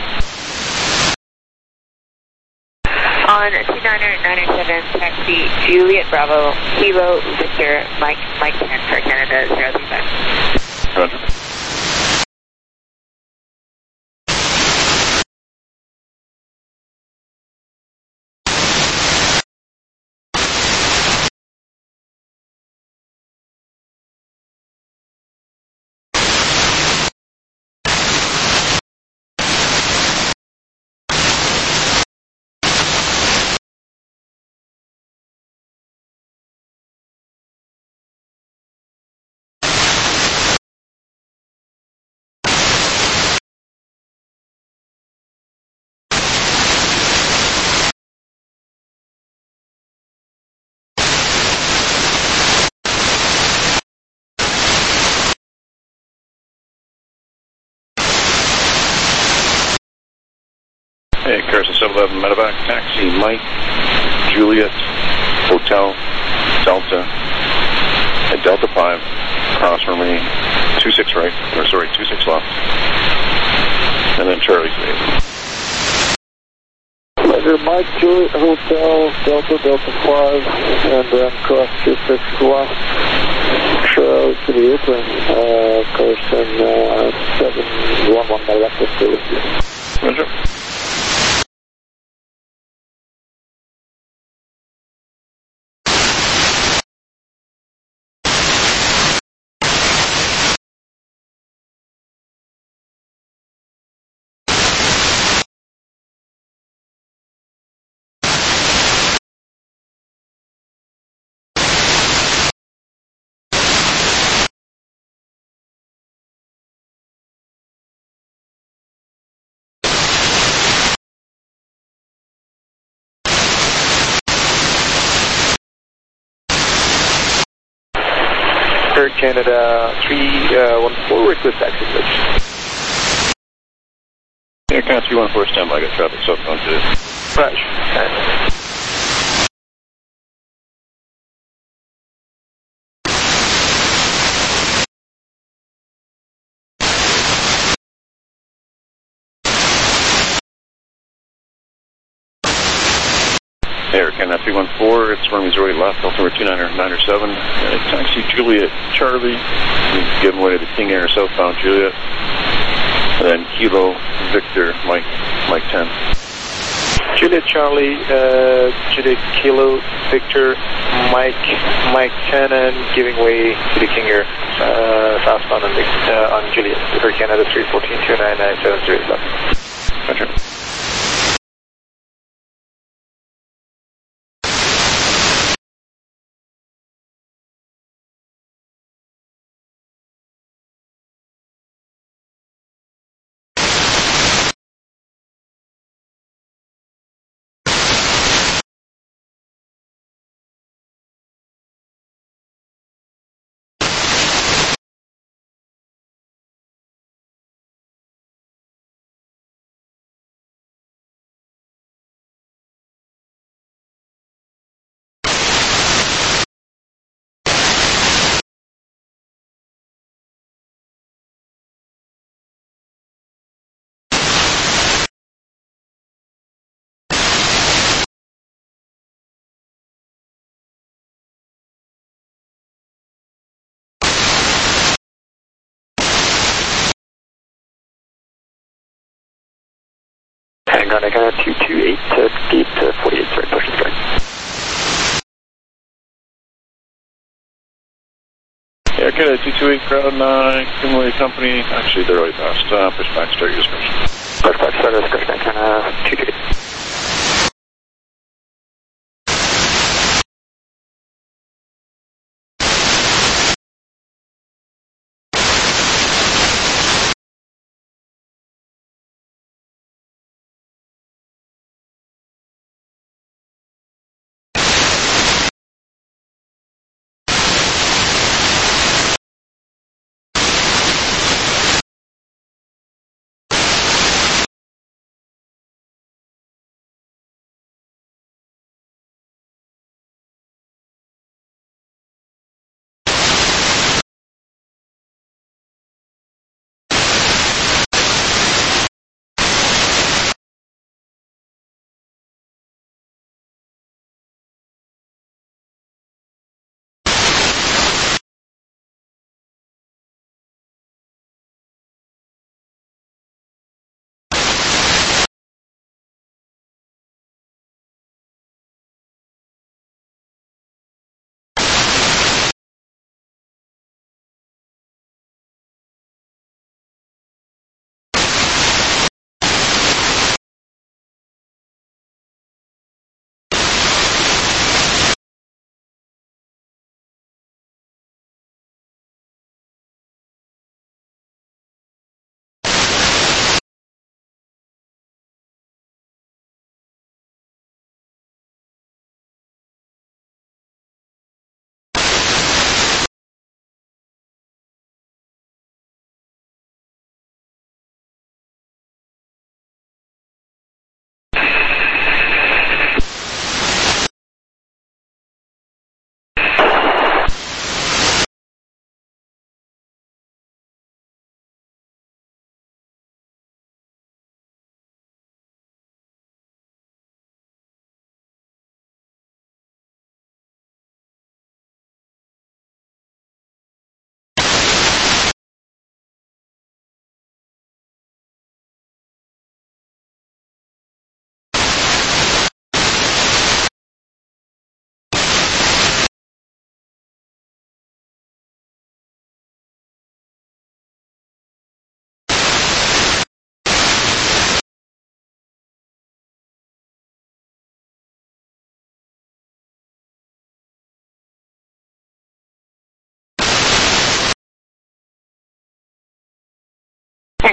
[SPEAKER 12] On two nine nine seven, taxi Juliet Bravo, Kilo, Victor, Mike, Mike ten for Canada zero three five.
[SPEAKER 9] Roger. Hey, Carson seven eleven medevac, taxi, Mike, Juliet, Hotel, Delta, at Delta five, cross runway two six right, or sorry, two six left, and then Charlie three.
[SPEAKER 7] Roger, Mike, Juliet, Hotel, Delta, Delta five, and then cross two six left. Sure, Juliet, uh, course in uh, seven one one direct with you.
[SPEAKER 9] Roger.
[SPEAKER 2] Air Canada three one four, request taxi, please.
[SPEAKER 9] Air Canada three one four, stand by, I got traffic southbound today.
[SPEAKER 2] Roger.
[SPEAKER 9] Air Canada three one four, it's runway zero eight left, altimeter two nine nine seven, uh, taxi Juliet Charlie, give way to the King Air southbound Juliet, and then Kilo Victor Mike, Mike ten.
[SPEAKER 2] Juliet Charlie, uh, Juliet Kilo Victor Mike, Mike ten, and giving way to the King Air uh, southbound on, the, uh, on Juliet, Air Canada three one four two nine nine seven zero seven.
[SPEAKER 9] Roger.
[SPEAKER 7] Hang on, I got a two two eight to gate to forty-eight, sorry, pushing straight.
[SPEAKER 9] Air Canada two two eight, crowd nine, Kimberly Company, actually they're already past, uh, push back, start your discussion.
[SPEAKER 7] Push back, start your discussion, Canada two two eight.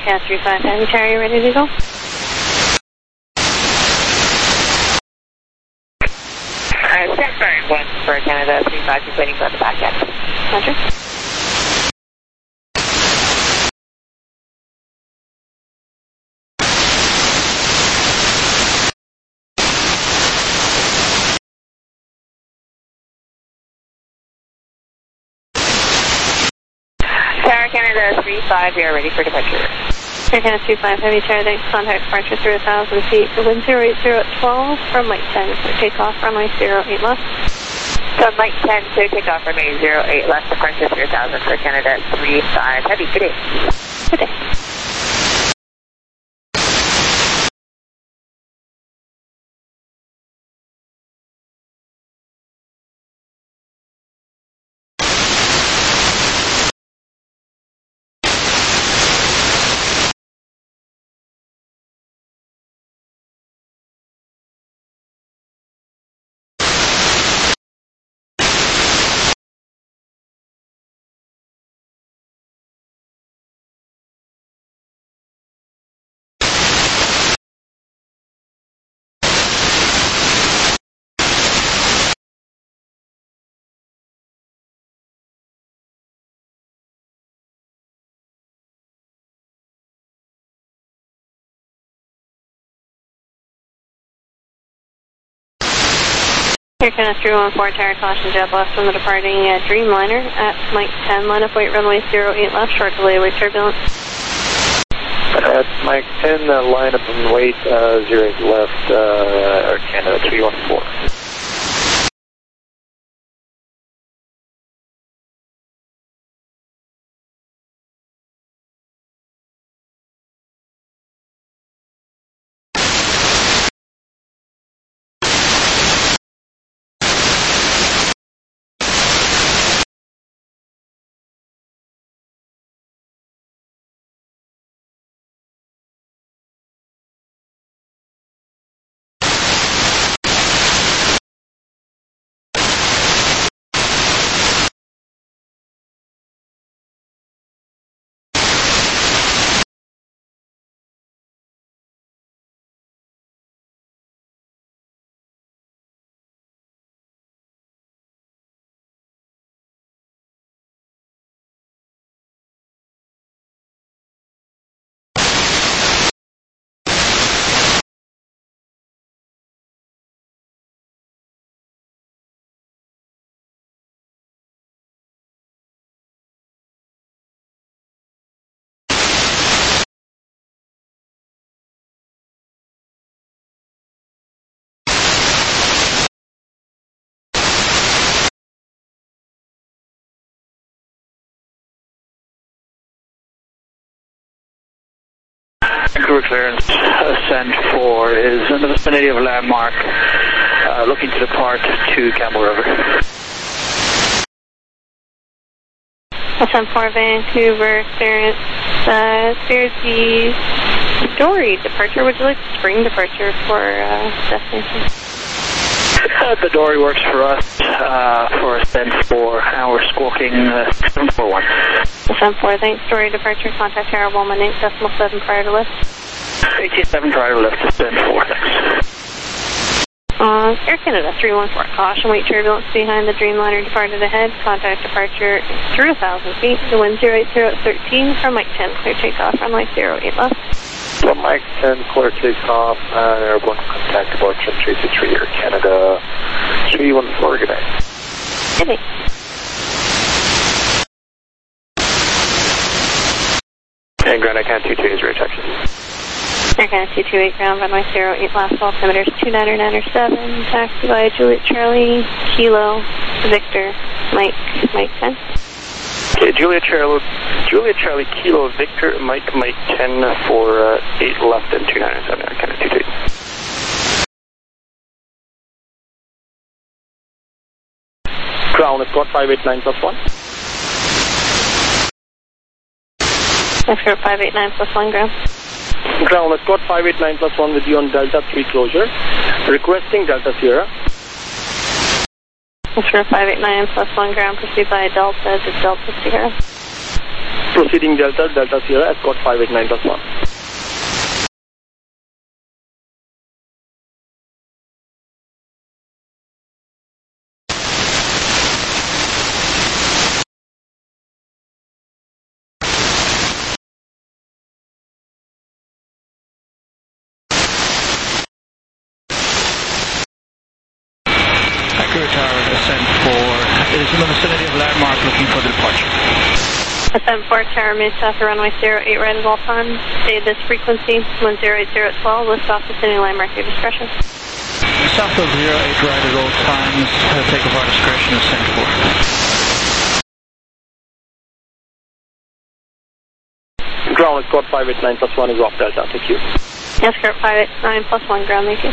[SPEAKER 5] Aircast three five Heavy Tower, you ready to go?
[SPEAKER 12] Uh, Stanford one for Canada three five, just waiting for the back end.
[SPEAKER 5] Roger.
[SPEAKER 12] Tower Canada three five, you're ready for departure.
[SPEAKER 5] Air Canada three five Heavy Tower, thanks. Contact departure through one thousand feet. The wind zero eight zero at twelve from Mike ten. Takeoff runway zero eight left.
[SPEAKER 12] So Mike ten, clear takeoff runway zero eight left, departure three thousand for Canada three five Heavy. Good day.
[SPEAKER 5] Good day. Air Canada three one four, tower caution jet left from the departing uh, Dreamliner at Mike ten, line up weight runway zero eight left, short delay with turbulence.
[SPEAKER 2] At Mike ten, uh, line up and wait uh, zero eight left, uh, Air Canada three one four.
[SPEAKER 3] Crew clearance, ascent four is in the vicinity of landmark, uh, looking to depart to Campbell River.
[SPEAKER 5] Ascent four Vancouver, clearance, uh, cleared the Dory departure. Would you like spring departure for uh, destination?
[SPEAKER 3] Uh, the Dory works for us, uh, for ascent four, and we're squawking uh, seven four one.
[SPEAKER 5] Ascent four, thanks. Dory departure, contact tower one one eight decimal seven prior to lift.
[SPEAKER 3] eighty-seven prior to lift, ascent four, thanks.
[SPEAKER 5] Uh, Air Canada three one four, caution, weight turbulence behind the Dreamliner departed ahead, contact departure through one thousand feet, the wind zero eight zero at thirteen from Mike ten, clear takeoff, runway zero eight left.
[SPEAKER 2] From Mike ten, clear takeoff, and airborne contact departure three two three, Air Canada three one four, good day.
[SPEAKER 5] Good day.
[SPEAKER 2] And Grand Icon two two is rear taxi.
[SPEAKER 5] Air Canada two two eight, ground runway zero eight left, altimeters two niner niner seven, taxi by Juliet Charlie, Kilo, Victor, Mike, Mike ten.
[SPEAKER 2] Okay, Juliet Charlie, Juliet Charlie, Kilo, Victor, Mike, Mike ten for uh, eight left and two niner seven, Air Canada two two eight. Ground, Escort five eight nine plus one.
[SPEAKER 5] Escort five eight nine plus one, ground.
[SPEAKER 2] Ground, Escort five eight nine plus one with you on Delta three closure. Requesting Delta Sierra.
[SPEAKER 5] Escort five eight nine plus one, ground, proceed by Delta to Delta Sierra.
[SPEAKER 13] Proceeding Delta, Delta Sierra, escort five eight nine plus one.
[SPEAKER 3] Accurate Tower, ascent four. It is in the vicinity of landmark looking for the departure.
[SPEAKER 5] Ascent four, Tower, made south of runway zero eight right at all times. Stay this frequency, one zero eight zero at twelve, lift off descending landmark at your discretion.
[SPEAKER 3] South of zero eight right at all times, uh, take off our discretion, ascent four.
[SPEAKER 13] Ground escort five eight nine plus one is off Delta, thank you.
[SPEAKER 5] Escort five eight nine plus one, ground, thank you.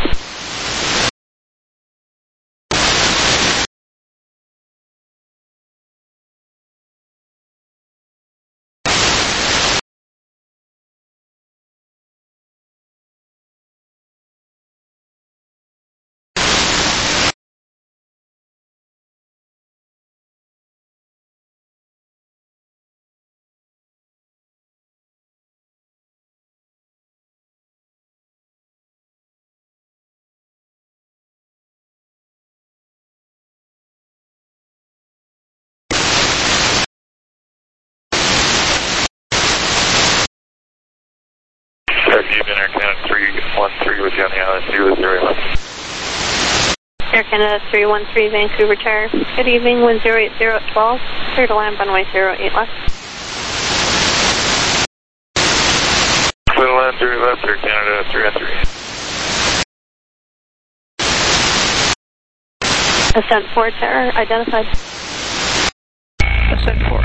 [SPEAKER 1] Air Canada three one three with you on the island, zero zero eleven.
[SPEAKER 5] Air Canada three one three, Vancouver Tower. Good evening, one zero eight zero at twelve. Clear to land, runway zero eight left.
[SPEAKER 1] Clear to land, zero left, Air Canada three one three.
[SPEAKER 5] Ascent four, Tower, identified.
[SPEAKER 3] Ascent four.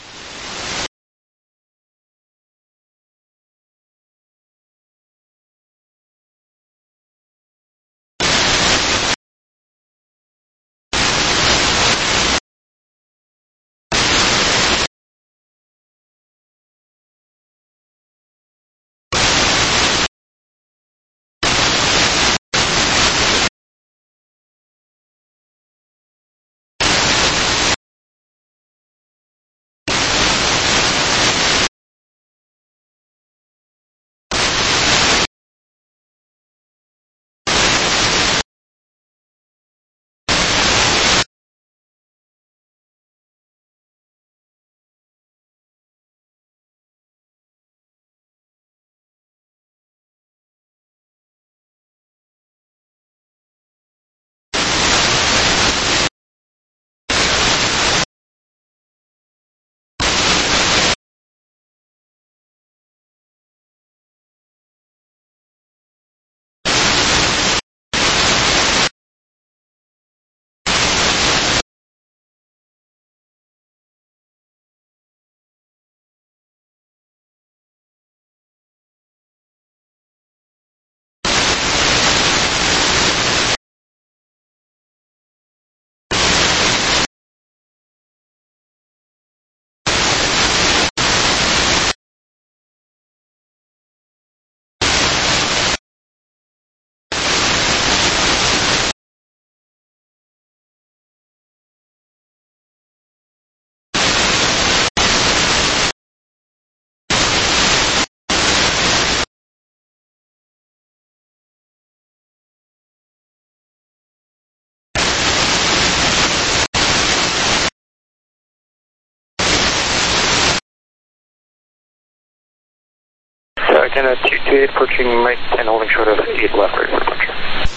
[SPEAKER 2] Air Canada two two eight approaching Mike ten, holding short of eight left, right for departure.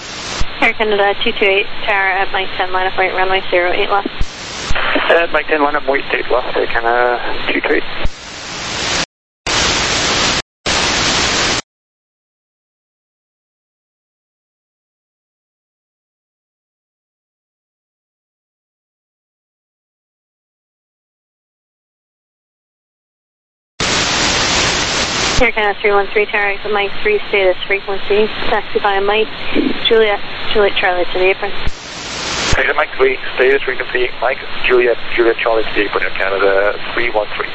[SPEAKER 5] Air Canada two two eight, Tower at Mike ten, line up right, runway zero eight left.
[SPEAKER 2] At Mike ten, line up wait eight left, Air Canada two two eight.
[SPEAKER 5] Air Canada three one three, Tower exit Mike three, status frequency, taxi by Mike, Juliet, Juliet Charlie to the apron.
[SPEAKER 2] Exit Mike three, status frequency, Mike, Juliet, Juliet Charlie to the apron, Air Canada three one three.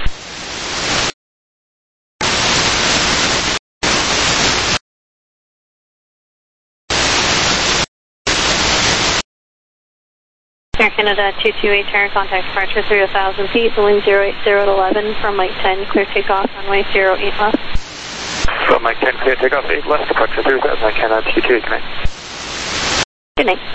[SPEAKER 5] Air Canada two two eight, Tower, contact departure through one thousand feet, the wind zero eight zero at eleven, from Mike ten, clear takeoff, runway zero eight left.
[SPEAKER 2] From Mike ten, clear takeoff, eight left, departure through one thousand, Canada two two eight, good night.
[SPEAKER 5] Good night.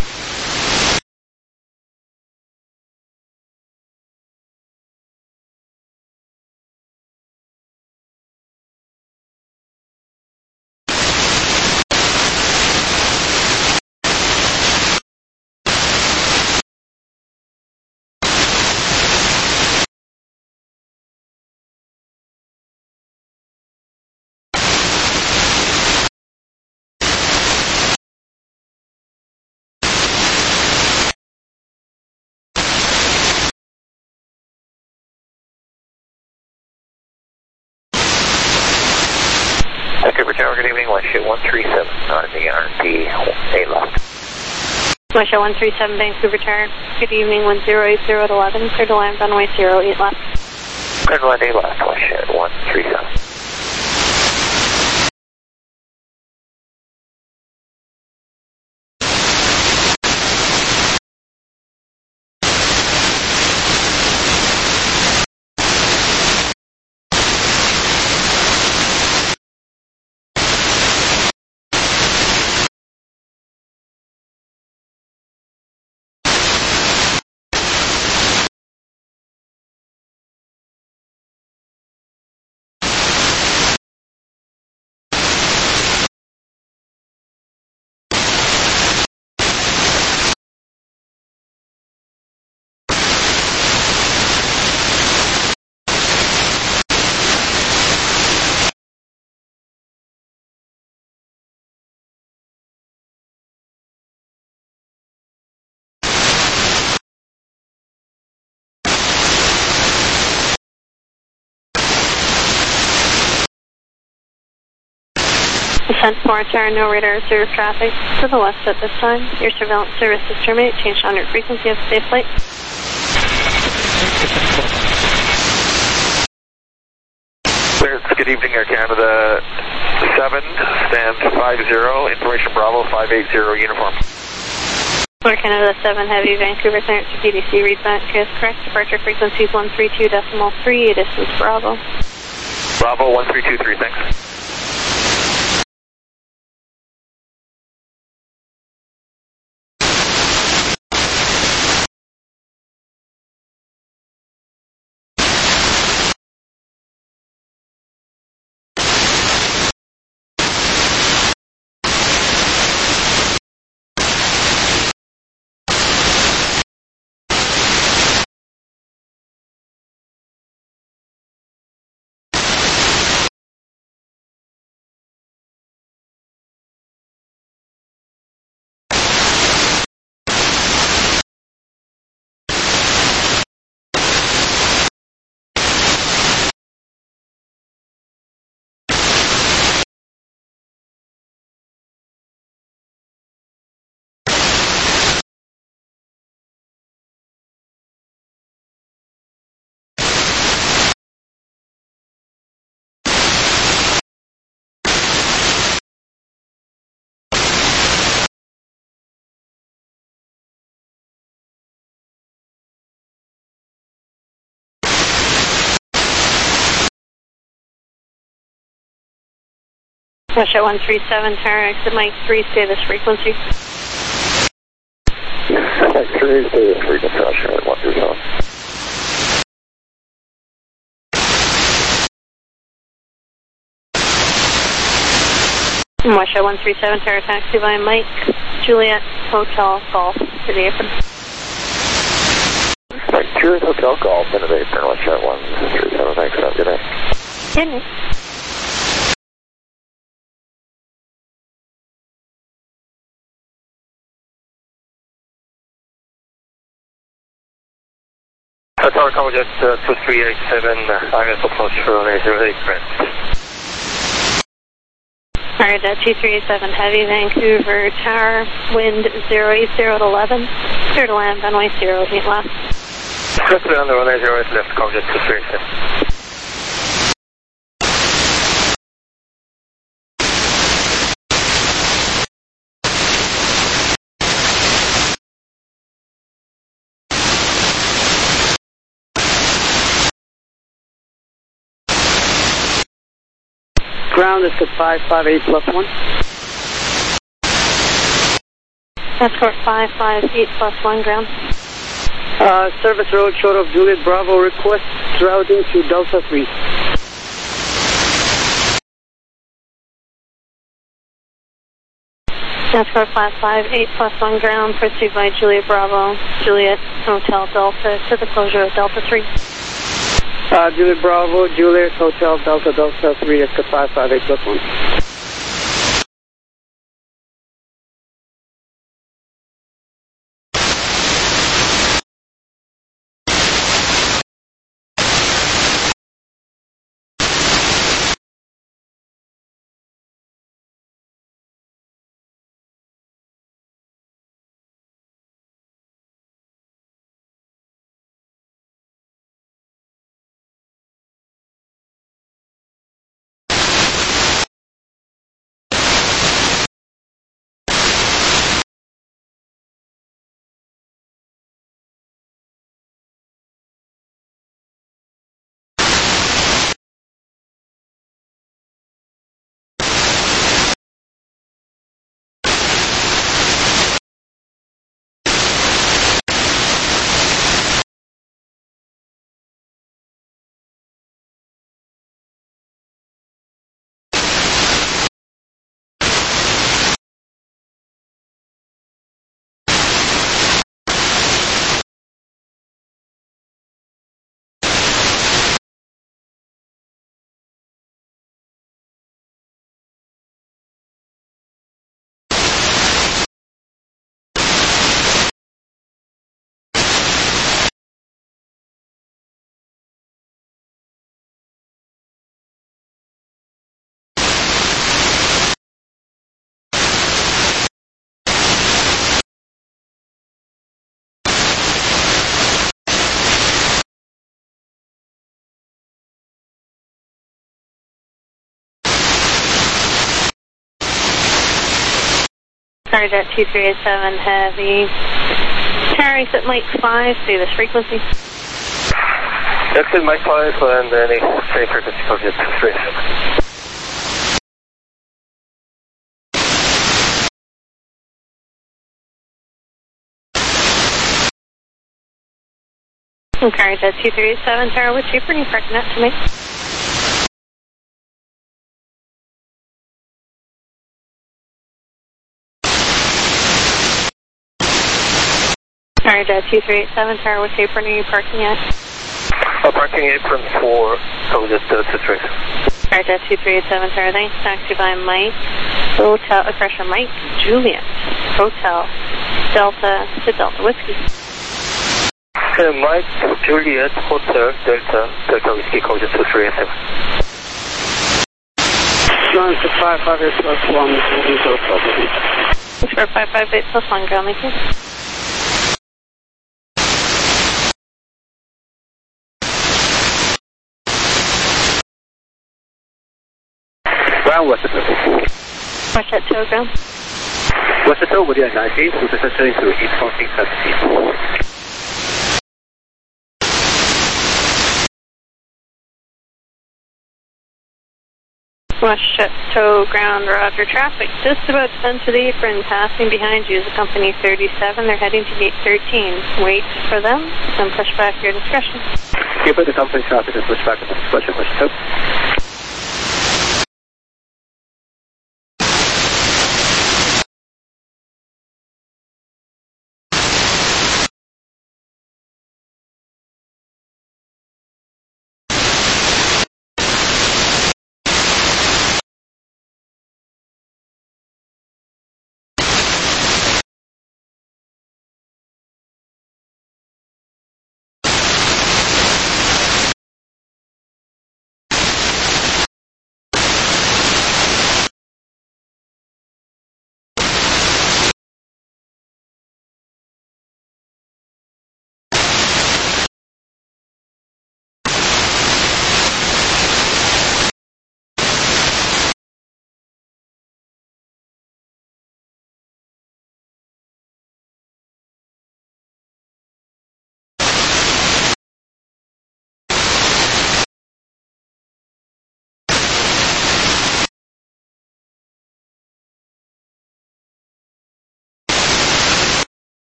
[SPEAKER 6] Vancouver Tower, good evening, Westjet one three seven, on the R and D, eight left.
[SPEAKER 5] Westjet one three seven, Vancouver Tower, good evening, wind zero eight zero at eleven, clear to land, runway zero eight left.
[SPEAKER 6] Clear to land, eight left, Westjet one three seven.
[SPEAKER 5] Descent four, Tower, no radar, observed traffic to the west at this time. Your surveillance service is terminated. Change on route frequency. Have a safe flight.
[SPEAKER 6] Clearance, good evening, Air Canada seven, stands five zero, information Bravo five eight zero, uniform.
[SPEAKER 5] Air Canada seven, heavy, Vancouver clearance to P D C, read back is correct. Departure frequency is one three two decimal three, distance Bravo.
[SPEAKER 6] Bravo one three two three, thanks.
[SPEAKER 5] Westjet one three seven, Tower, exit Mike three, stay this frequency.
[SPEAKER 6] Mike three, stay this frequency, Westjet one three seven.
[SPEAKER 5] Westjet one three seven, Tower, taxi by Mike, Juliet, Hotel, Golf, to the apron.
[SPEAKER 6] Mike, Juliet, Hotel, Golf, into the apron, Westjet one three seven, thanks, have a good night.
[SPEAKER 5] Good night.
[SPEAKER 2] Tower College at uh, two three eight seven, uh, I S approach for runway zero eight, correct.
[SPEAKER 5] Alright, uh, two three eight seven, heavy, Vancouver Tower, wind zero eight zero at eleven, clear to land, runway zero eight left.
[SPEAKER 2] Clear to land, runway zero eight left, College at two three eight seven.
[SPEAKER 14] Ground is at five five eight plus one.
[SPEAKER 5] Escort five five eight plus one, ground.
[SPEAKER 14] Uh, service road short of Juliet Bravo, request routing to Delta three.
[SPEAKER 5] Escort five five eight plus one, ground, pursued by Juliet Bravo, Juliet Hotel Delta to the closure of Delta three.
[SPEAKER 14] Uh, Juliet Bravo, Juliet Hotel Delta Delta three, Escort five five eight plus one.
[SPEAKER 5] Started at two three eight seven, heavy. Carries at Mike five, see this frequency.
[SPEAKER 15] Exit Mike five and any same frequency code is two three eight seven.
[SPEAKER 5] Carries at two three eight seven, Tower with you, pretty parking up to me. Alright, uh, two three eight seven, Tower with apron, are you parking at?
[SPEAKER 15] Uh, parking apron for, so just uh, two three.
[SPEAKER 5] Alright, uh, two three eight seven, Tower, thanks. Taxi by Mike, Hotel, uh, correction, Mike, Juliet, Hotel, Delta to Delta Whiskey.
[SPEAKER 15] Uh, Mike, Juliet, Hotel, Delta, Delta Whiskey, code two three eight seven.
[SPEAKER 14] Ground to five five eight plus one,
[SPEAKER 5] It's for five five eight plus one, ground, thank you.
[SPEAKER 10] Ground, what's the tow?
[SPEAKER 5] Watch that tow, ground.
[SPEAKER 10] What's the tow? Would you like nineteen? With the necessary to each fourteen seventeen.
[SPEAKER 5] Watch that tow, ground, roger, traffic. Just about done to the apron, passing behind you is a company thirty-seven. They're heading to gate thirteen. Wait for them, then push back your discretion.
[SPEAKER 10] Keep it the company traffic and push back at the discretion. What's the tow?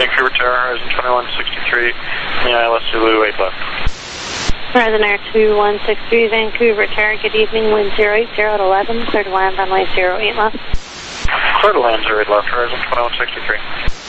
[SPEAKER 2] Vancouver Tower, Horizon twenty-one sixty-three, yeah, let's Zulu eight left.
[SPEAKER 5] Horizon Air two one six three, Vancouver Tower, good evening, wind zero eight zero at eleven, clear to land, runway zero eight left.
[SPEAKER 2] Clear to land, zero eight left, Horizon twenty-one sixty-three.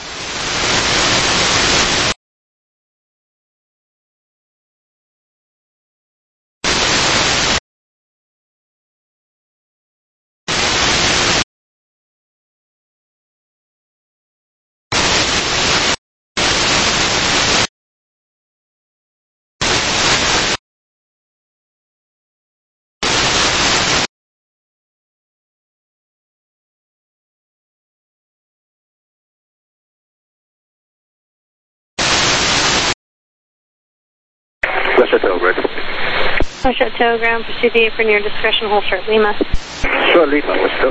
[SPEAKER 7] Chateau, right?
[SPEAKER 5] Chateau, ground, proceed the apron, your discretion, hold short, Lima.
[SPEAKER 7] Sure, Lima, what's up?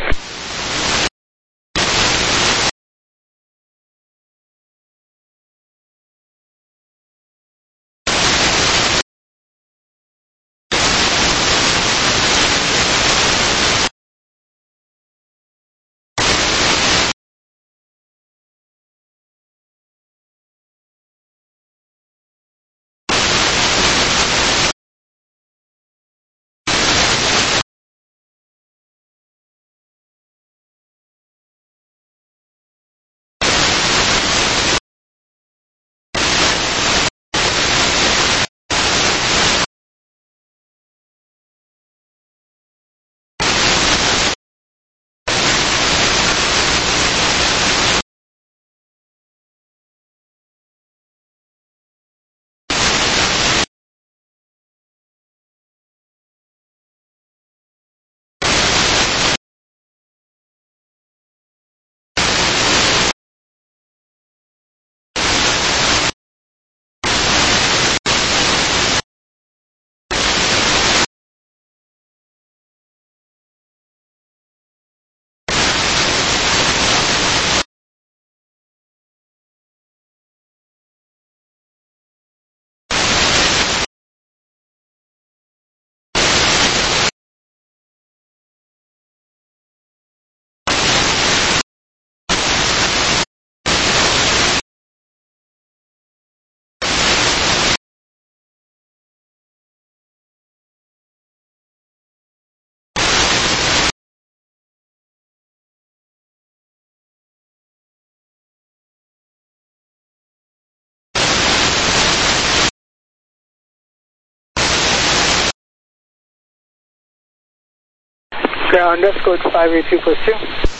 [SPEAKER 14] Ground, escort five eight two plus two.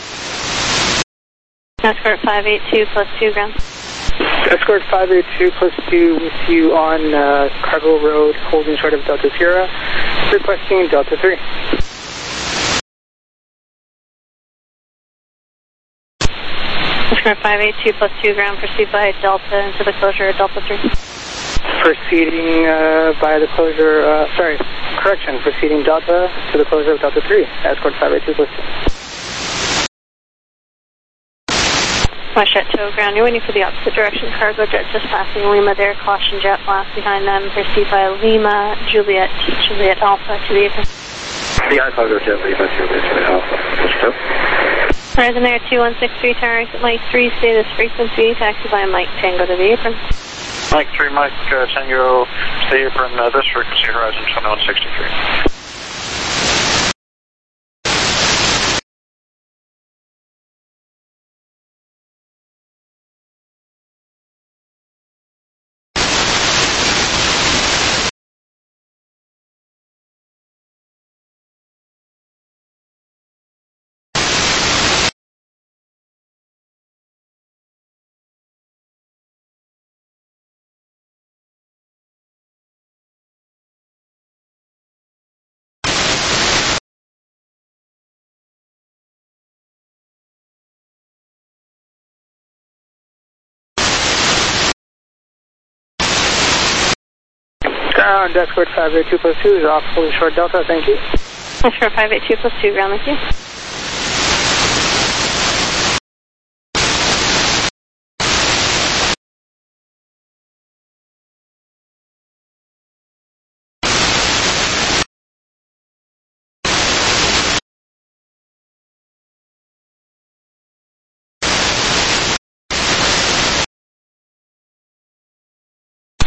[SPEAKER 5] Escort five eight two plus two, ground.
[SPEAKER 14] Escort five eight two plus two with you on uh, Cargo Road, holding short of Delta Sierra, requesting Delta three.
[SPEAKER 5] Escort five eight two plus two, ground, proceed by Delta into the closure of Delta three.
[SPEAKER 14] Proceeding uh, by the closure, uh, sorry, correction, proceeding Delta to the closure of Delta three, escort five eight two plus two.
[SPEAKER 5] West Chateau, ground, you're waiting for the opposite direction, cargo jet just passing Lima there, caution jet blast behind them, proceed by Lima, Juliet, Juliet Alpha to the apron.
[SPEAKER 7] Yeah, cargo jet, Lima, Juliet Alpha, what's up?
[SPEAKER 5] Horizon Air two one six three, tower exit Mike three, status frequency, taxi by Mike Tango to the apron.
[SPEAKER 2] Mike three, Mike uh, Tango, stay apron, uh, this frequency, Horizon twenty-one sixty-three.
[SPEAKER 14] Ground, escort five eight two plus two is off, holding short Delta, thank you.
[SPEAKER 5] Escort five eight two plus two, ground, thank you.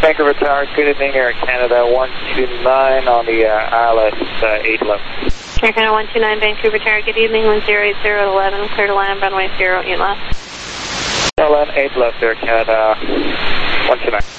[SPEAKER 2] Vancouver Tower, good evening, Air Canada one two nine on the uh, I L S uh, eight eleven.
[SPEAKER 5] Air Canada one two nine, Vancouver Tower, good evening, one zero eight zero eleven, clear to land, runway zero eight left.
[SPEAKER 2] L N eight left, Air Canada one two nine.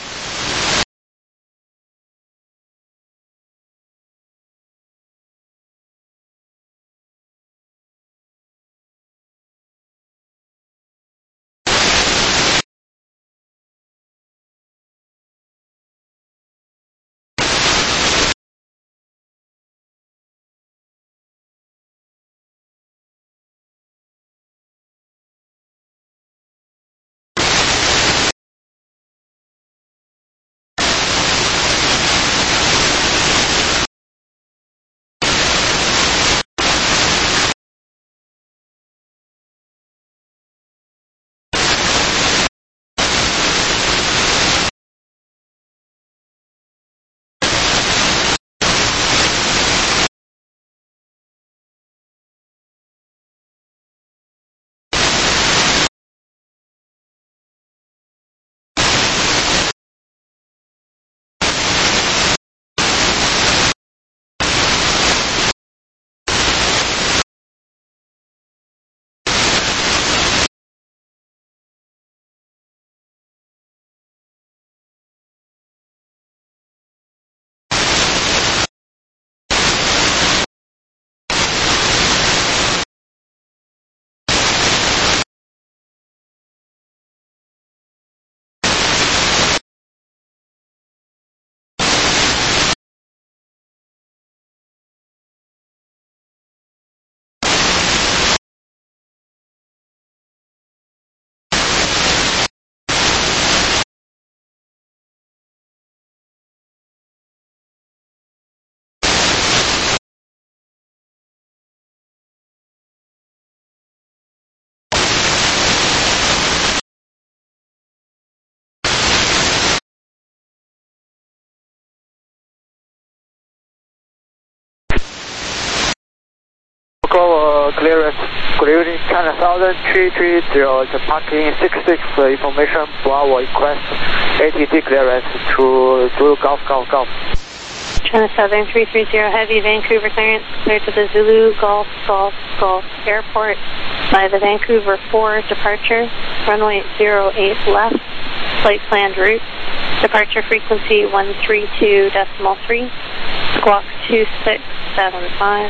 [SPEAKER 10] Uh, clearance, good evening, China Southern three three zero, the parking six six, uh, information, Bravo request, A T C clearance to Zulu Golf Golf Golf.
[SPEAKER 5] China Southern three three zero, heavy Vancouver clearance, clear to the Zulu Golf Golf Golf Airport by the Vancouver four departure, runway zero eight left, flight planned route, departure frequency one three two decimal three, squawk two six seven five.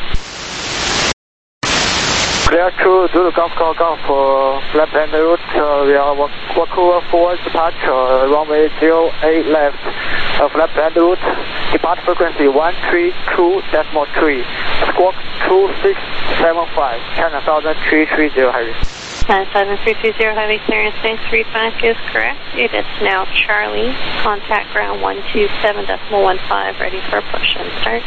[SPEAKER 10] Clear to Zulu Golf Golf Golf for flight plan route, uh, we are Vancouver four departure, runway zero eight left, uh, flight plan route, departure frequency one three two decimal three, squawk two six seven five, China Southern three three zero heavy.
[SPEAKER 5] China Southern three three zero heavy clearance, thanks, readback is correct. It is now Charlie, contact ground one two seven decimal one five, ready for push and start.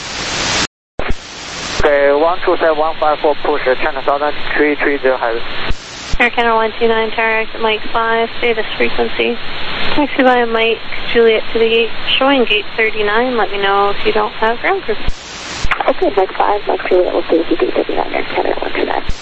[SPEAKER 10] Okay, one two seven one five for push, China Southern three three zero heavy.
[SPEAKER 5] Air Canada one two nine, tower exit Mike five, status frequency. Taxi by Mike, Juliet to the gate, showing gate thirty-nine, let me know if you don't have ground crew.
[SPEAKER 8] Okay, Mike five, Mike Juliet will stay with you, gate thirty-nine, Air Canada one two nine.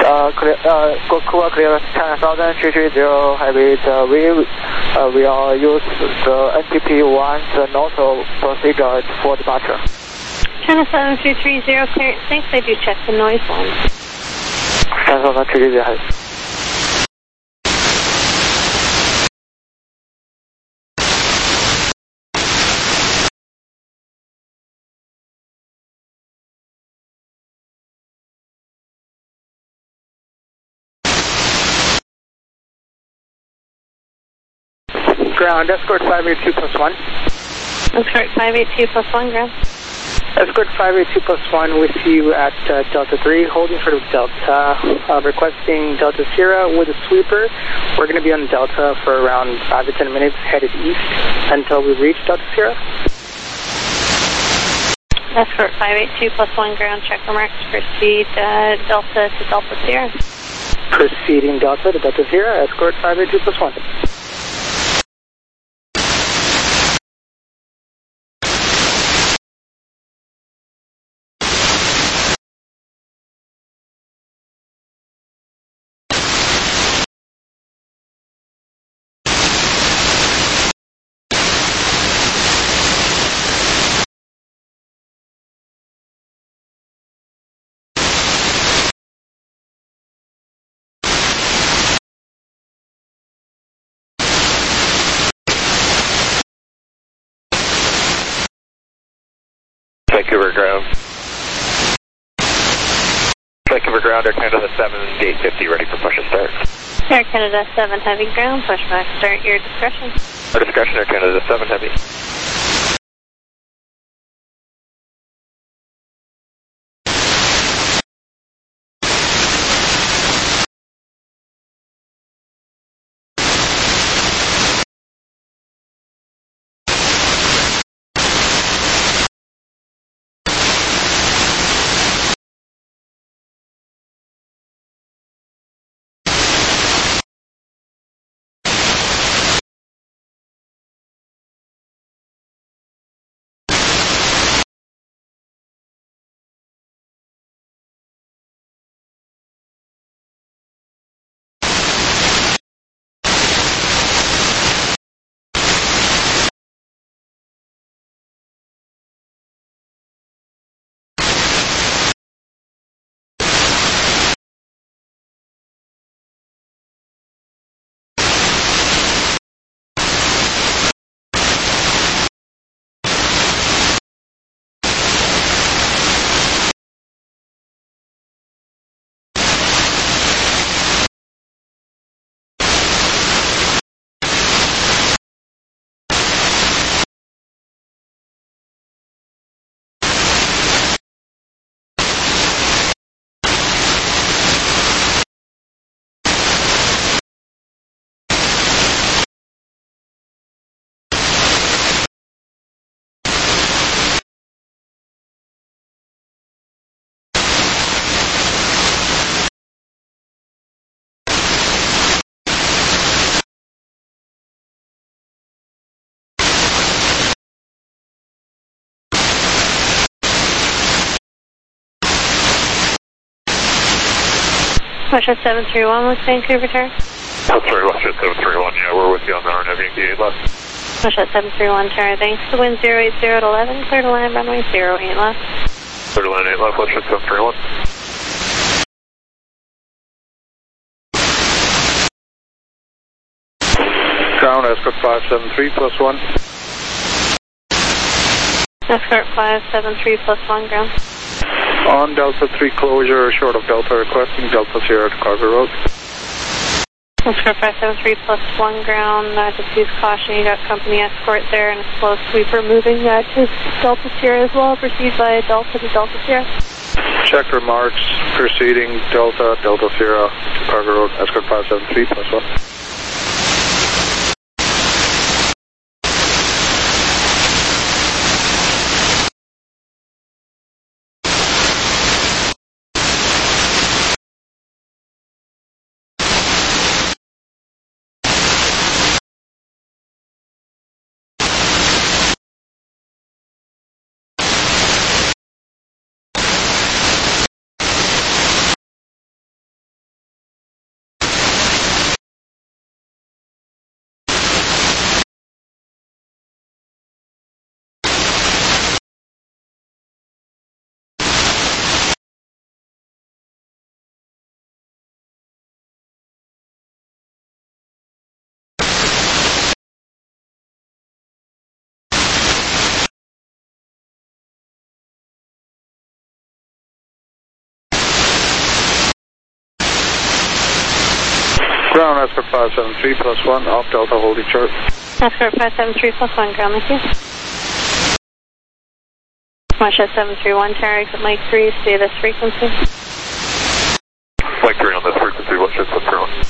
[SPEAKER 10] Uh, clear, uh, Goku clear ten thousand three three zero heavy. Uh, we uh, will use the N T P one, the notal procedure for departure.
[SPEAKER 5] China seven three three zero clearance. Thanks. I do check the noise line.
[SPEAKER 10] ten thousand three three zero heavy.
[SPEAKER 14] Ground, escort five eight two plus one.
[SPEAKER 5] Escort five eight two plus one, ground.
[SPEAKER 14] Escort five eight two plus one with you at uh, Delta three, holding short of Delta, uh, requesting Delta Sierra with a sweeper. We're going to be on Delta for around five to ten minutes, headed east until we reach Delta Sierra.
[SPEAKER 5] Escort five eight two plus one, ground, check remarks, proceed uh, Delta to Delta Sierra.
[SPEAKER 14] Proceeding Delta to Delta Sierra, escort five eight two plus one.
[SPEAKER 6] Vancouver ground. Vancouver ground, Air Canada seven, gate fifty, ready for push and start.
[SPEAKER 5] Air Canada seven, heavy ground, pushback, start your discretion.
[SPEAKER 6] Our discretion, Air Canada seven, heavy.
[SPEAKER 5] Westjet seven three one with Vancouver Tower.
[SPEAKER 6] That's right, Westjet seven three one, yeah, we're with you on the R N V eight left.
[SPEAKER 5] Westjet seven three one Tower, thanks. The wind zero eight zero at eleven, clear to land, runway zero eight left.
[SPEAKER 6] Clear to land eight left, Westjet seven three one.
[SPEAKER 7] Ground, escort five seven three plus one.
[SPEAKER 5] Escort five seven three plus one, ground.
[SPEAKER 7] On Delta three closure, short of Delta, requesting Delta Sierra to Cargo Road.
[SPEAKER 5] Escort five seven three plus one, ground, uh, just use caution, you got company escort there and a slow sweeper moving uh, to Delta Sierra as well, proceed by Delta to Delta Sierra.
[SPEAKER 7] Check remarks, proceeding Delta, Delta Sierra to Cargo Road, escort five seven three plus one.
[SPEAKER 16] Ground Escort five seven three plus one, off Delta holding short.
[SPEAKER 5] Escort five seven three plus one, ground with you. Westjet seven three one, tower exit Mike three, stay this frequency.
[SPEAKER 6] Mike three on this frequency, Westjet seven three one.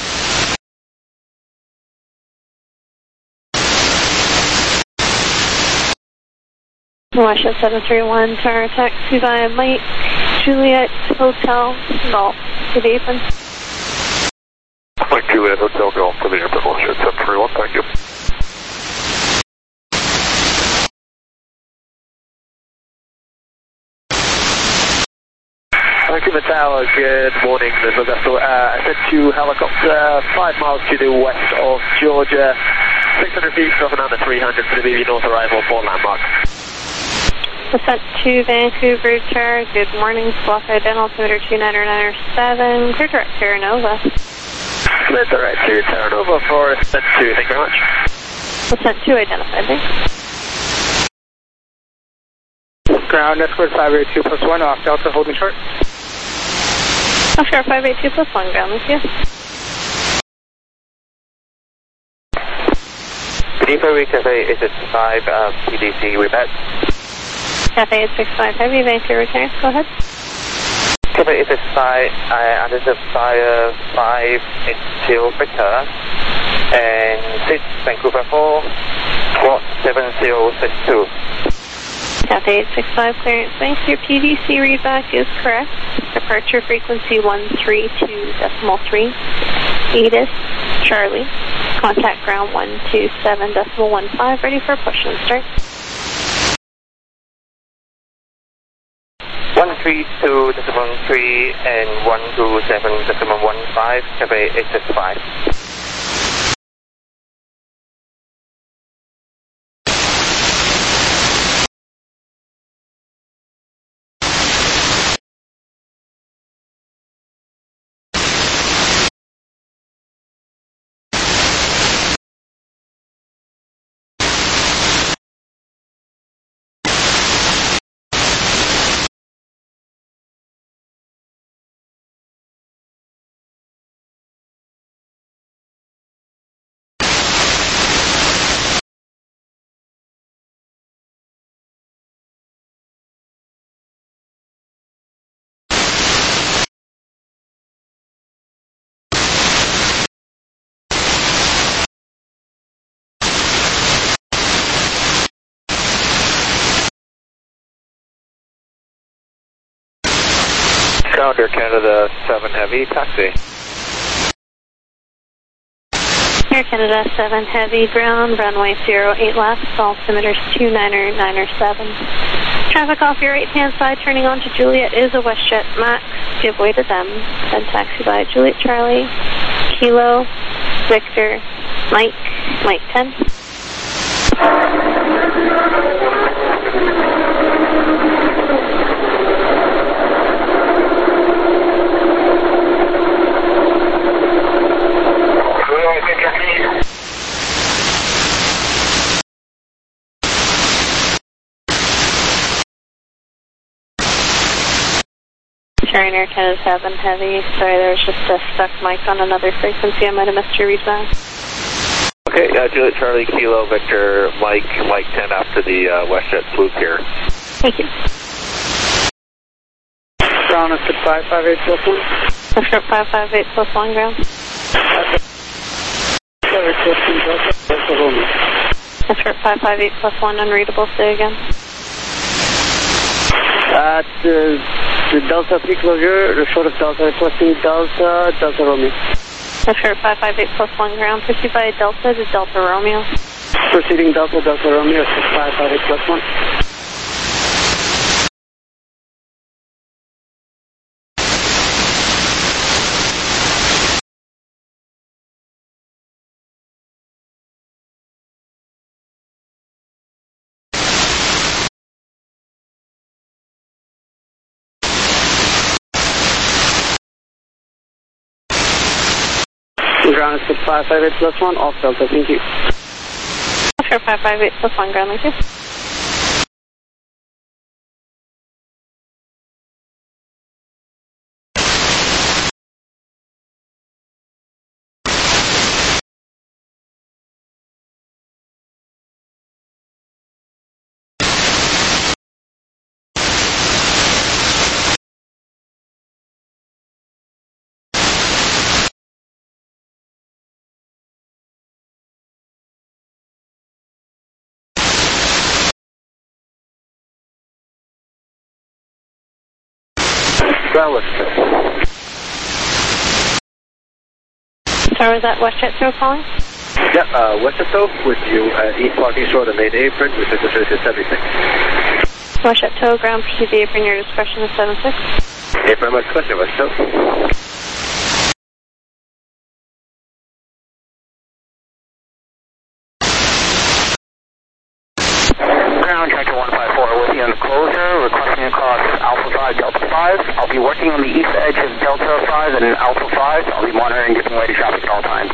[SPEAKER 5] Westjet seven three one, tower taxi via Mike, Juliet, Hotel, Golf, to the apron.
[SPEAKER 6] Mike Juliet, Hotel, Golf, to the apron, Westjet seven three one, thank you.
[SPEAKER 17] Thank you, Tower. Good morning. This is vessel uh, I sent to helicopter five miles to the west of Georgia, six hundred feet, dropping down to three hundred for the B B North arrival for landmark.
[SPEAKER 5] Descent to Vancouver Tower. Good morning. Squawk ident altimeter two nine nine seven. Clear direct Terra Nova.
[SPEAKER 17] Clear direct to Terra Nova for Descent two. Thank you very much.
[SPEAKER 5] Descent two identified. Thanks.
[SPEAKER 14] Ground Escort five eight two plus one, off Delta holding short.
[SPEAKER 5] Oscar five eight two plus one, ground with you.
[SPEAKER 15] Delivery Cafe eight six five, um, P D C, we met.
[SPEAKER 5] Cafe eight six five, heavy, Vancouver Terrace, go ahead.
[SPEAKER 15] Cafe eight six five, I identify uh, five until Victor, and six Vancouver four, squawk seven zero six two.
[SPEAKER 5] Cafe eight six five, clearance, thanks. Your P D C readback is correct. Departure frequency one three two decimal three. Edith, Charlie. Contact ground one two seven decimal one five. Ready for push and start.
[SPEAKER 15] one three two decimal three and one two seven decimal one five, Cafe eight six five.
[SPEAKER 17] Air Canada seven Heavy, taxi.
[SPEAKER 5] Air Canada seven Heavy, ground, runway zero eight left, altimeters two niner niner seven. Traffic off your right-hand side, turning on to Juliet is a WestJet Max. Give way to them. Then taxi by Juliet Charlie, Kilo, Victor, Mike, Mike ten. Sharing Air Canada seven Heavy. Sorry, there was just a stuck mic on another frequency. I might have missed your readback.
[SPEAKER 17] Okay, uh, Juliet Charlie, Kilo, Victor, Mike, Mike ten after the uh, WestJet swoop here.
[SPEAKER 5] Thank you.
[SPEAKER 14] Ground Escort five five eight plus one.
[SPEAKER 5] Escort five five eight plus one, ground. Escort five five eight plus one, unreadable, say again.
[SPEAKER 14] At the, the Delta pre-closure, the short of Delta requesting Delta, Delta Romeo.
[SPEAKER 5] Escort five five eight plus one, ground. Proceed by Delta to Delta Romeo.
[SPEAKER 14] Proceeding Delta, Delta Romeo, five five eight plus one. Ground Escort five five eight plus one, off Delta, thank you.
[SPEAKER 5] Escort five five eight plus one, ground, thank you.
[SPEAKER 7] Ground WestJet.
[SPEAKER 5] Sorry, was that WestJet Zero calling?
[SPEAKER 7] Yeah, uh, WestJet Toe with you at East Parking Shore, the main apron, with the service seventy-six.
[SPEAKER 5] WestJet Toe, ground, proceed the apron, your discretion is seven six.
[SPEAKER 7] Apron, my discretion, WestJet Toe.
[SPEAKER 3] Ground Tractor one five four with you on the closer, requesting across Alpha five, Delta five. I'll be working on the east edge of Delta five and Alpha five. I'll be monitoring giving way to traffic at all times.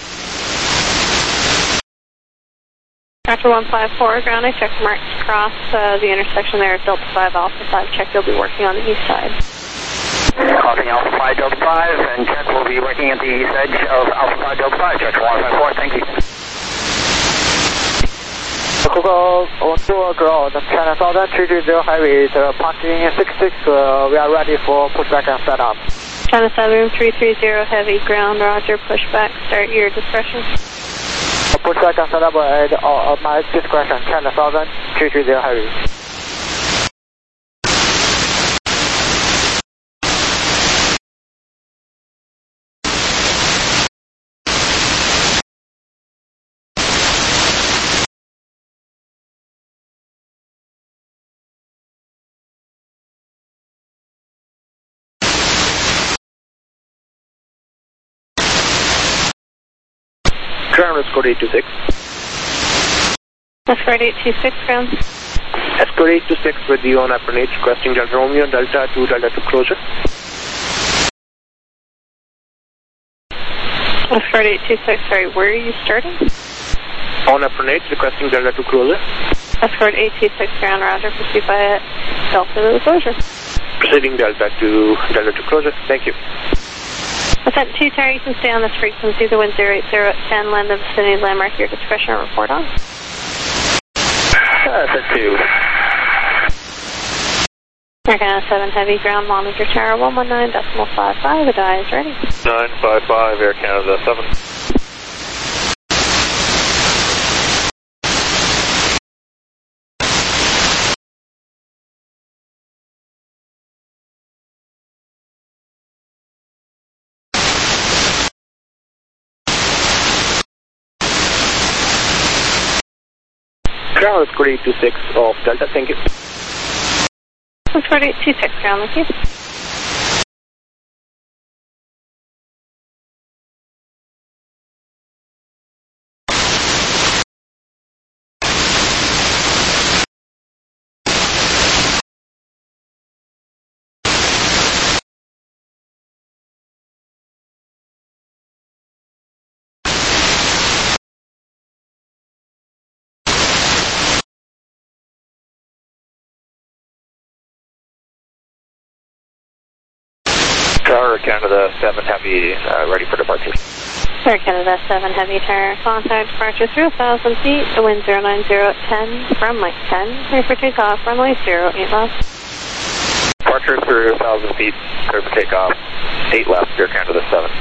[SPEAKER 5] Tractor one five four, ground, I checked marks across uh, the intersection there at Delta five, Alpha five. Check, you'll be working on the east side.
[SPEAKER 3] Crossing Alpha five, Delta five, and check will be working at the east edge of Alpha five, Delta five. Tractor one five four, thank you.
[SPEAKER 10] Google one two ground, China Southern three three zero Highway, uh, parking six six, uh, we are ready for pushback and setup.
[SPEAKER 5] China Southern three three zero Heavy, ground, roger, pushback, start your discretion.
[SPEAKER 10] Pushback and setup at uh, my discretion, China Southern three three zero Highway.
[SPEAKER 11] Ground Escort eight two six.
[SPEAKER 5] Escort eight two six, ground.
[SPEAKER 11] Escort eight two six with you on apron eight, requesting Delta Romeo, Delta two, Delta two closure.
[SPEAKER 5] Escort eight two six, sorry, where are you starting?
[SPEAKER 11] On apron eight, requesting Delta two closure.
[SPEAKER 5] Escort eight two six, ground, roger, proceed by Delta to the closure.
[SPEAKER 11] Proceeding Delta to Delta two closure, thank you.
[SPEAKER 5] Ascent two, sorry, you can stay on this frequency, the wind zero eight zero at ten, land the vicinity landmark, your discretion, report on.
[SPEAKER 3] Uh, Ascent two.
[SPEAKER 5] Air Canada seven Heavy, ground, monitor tower one one nine decimal five five, advise, ready.
[SPEAKER 1] nine five five, Air Canada seven.
[SPEAKER 11] Ground Escort eight two six of Delta, thank you.
[SPEAKER 5] Escort eight two six, ground, thank you.
[SPEAKER 1] Tower Canada seven Heavy, uh, ready for departure.
[SPEAKER 5] Air Canada seven Heavy, tower, contact departure through one thousand feet, the wind zero nine zero at ten, from Mike ten, clear for takeoff, runway zero eight left.
[SPEAKER 1] Departure through one thousand feet, clear for takeoff, eight left, Air Canada seven.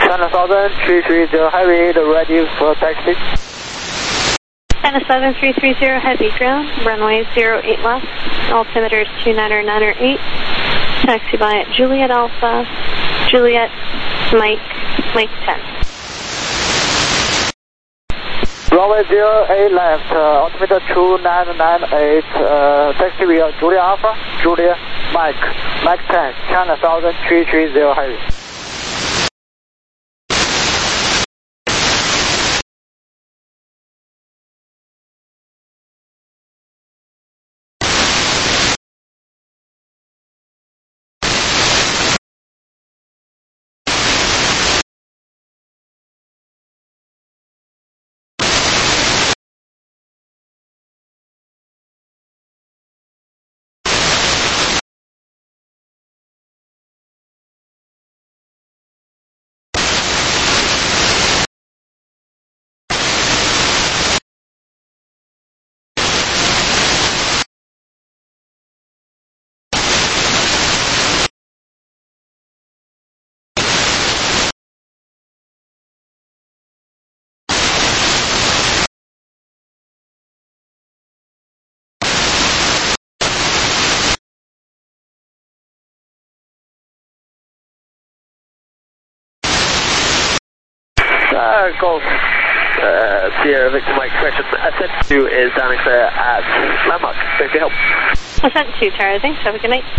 [SPEAKER 10] China Southern three three zero Heavy, ready for taxi.
[SPEAKER 5] China Southern three three zero Heavy, ground, runway zero eight left, altimeter is two niner niner eight, taxi by Juliet Alpha, Juliet, Mike, Mike ten.
[SPEAKER 10] Runway zero eight left, uh, altimeter two nine nine eight, uh, taxi via Juliet Alpha, Juliet, Mike, Mike ten, China Southern three three zero Heavy.
[SPEAKER 17] Uh, Golf, uh, Sierra Victor Mike, question. Ascent two is down and clear at landmark. Thanks for your help.
[SPEAKER 5] Ascent two, Tara, thanks. Have a good night.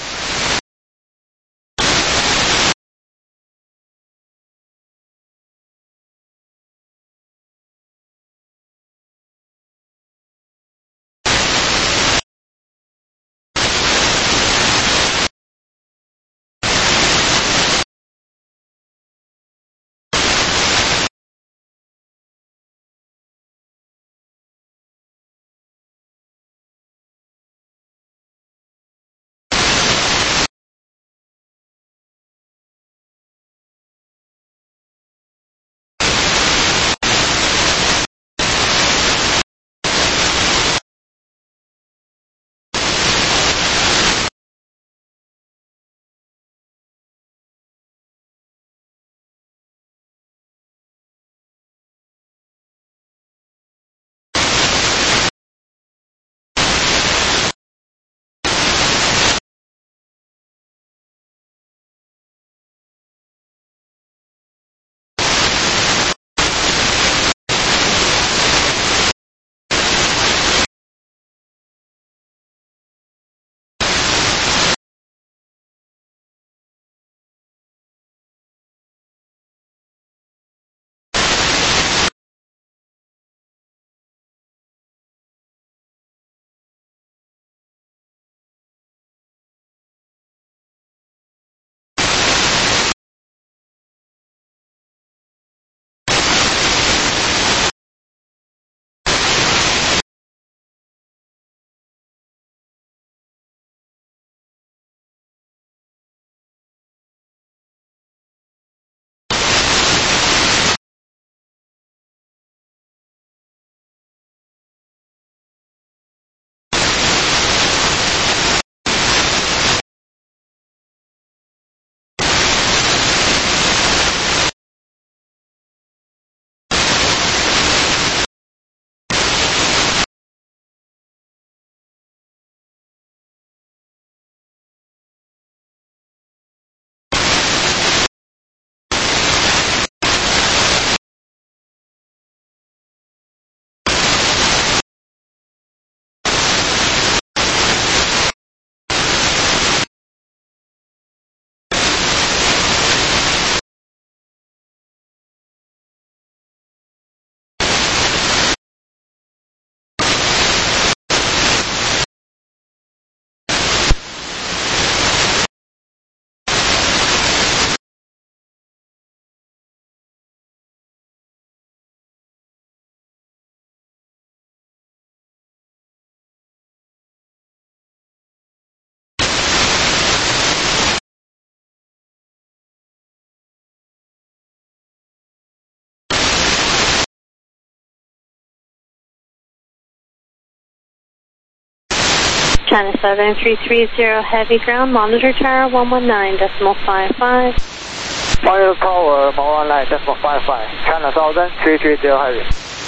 [SPEAKER 5] China Southern three three zero Heavy, ground, monitor tower one one nine decimal five five.
[SPEAKER 10] Final Tower, Mall Line, decimal five five, China Southern three three zero Heavy.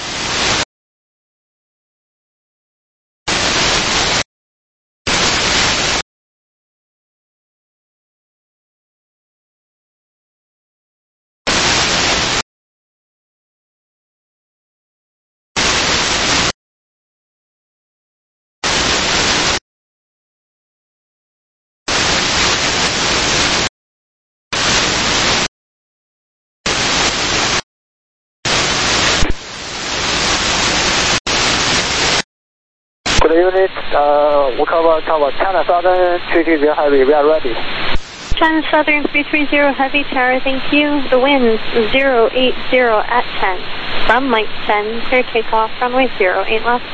[SPEAKER 10] Good unit, uh, we cover Tower China Southern three three zero Heavy, we are ready.
[SPEAKER 5] China Southern three three zero Heavy Tower, thank you. The wind zero eight zero at ten. From Mike ten, clear takeoff, runway zero eight left.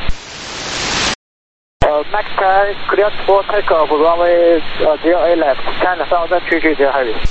[SPEAKER 10] Uh, Max ten, clear for takeoff, runway uh, zero eight left, China Southern three three zero Heavy.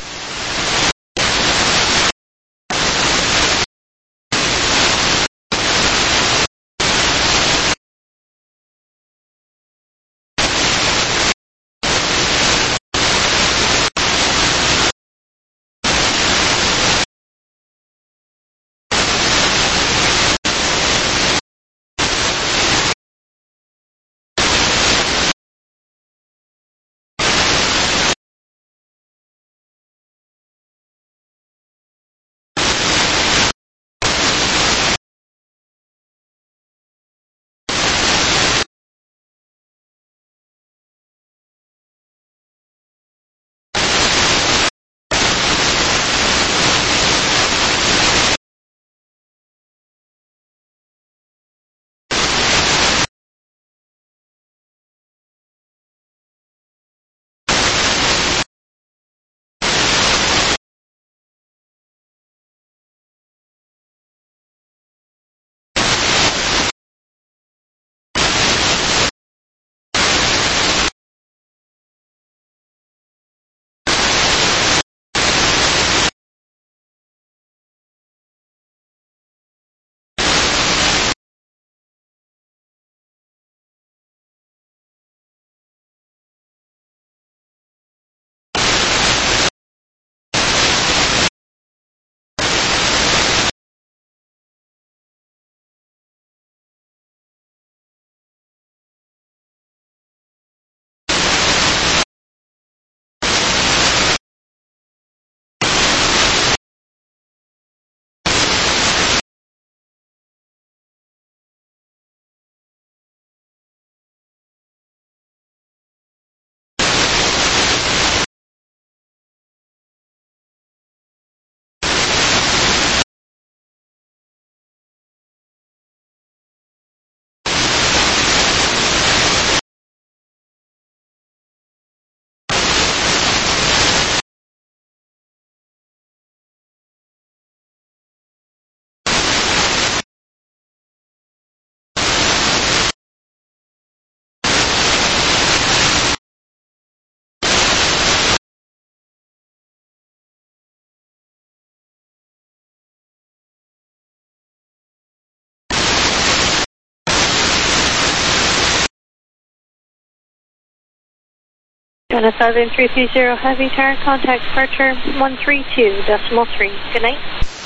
[SPEAKER 5] China Southern three three zero Heavy Tower, contact departure one three two decimal three. Good night.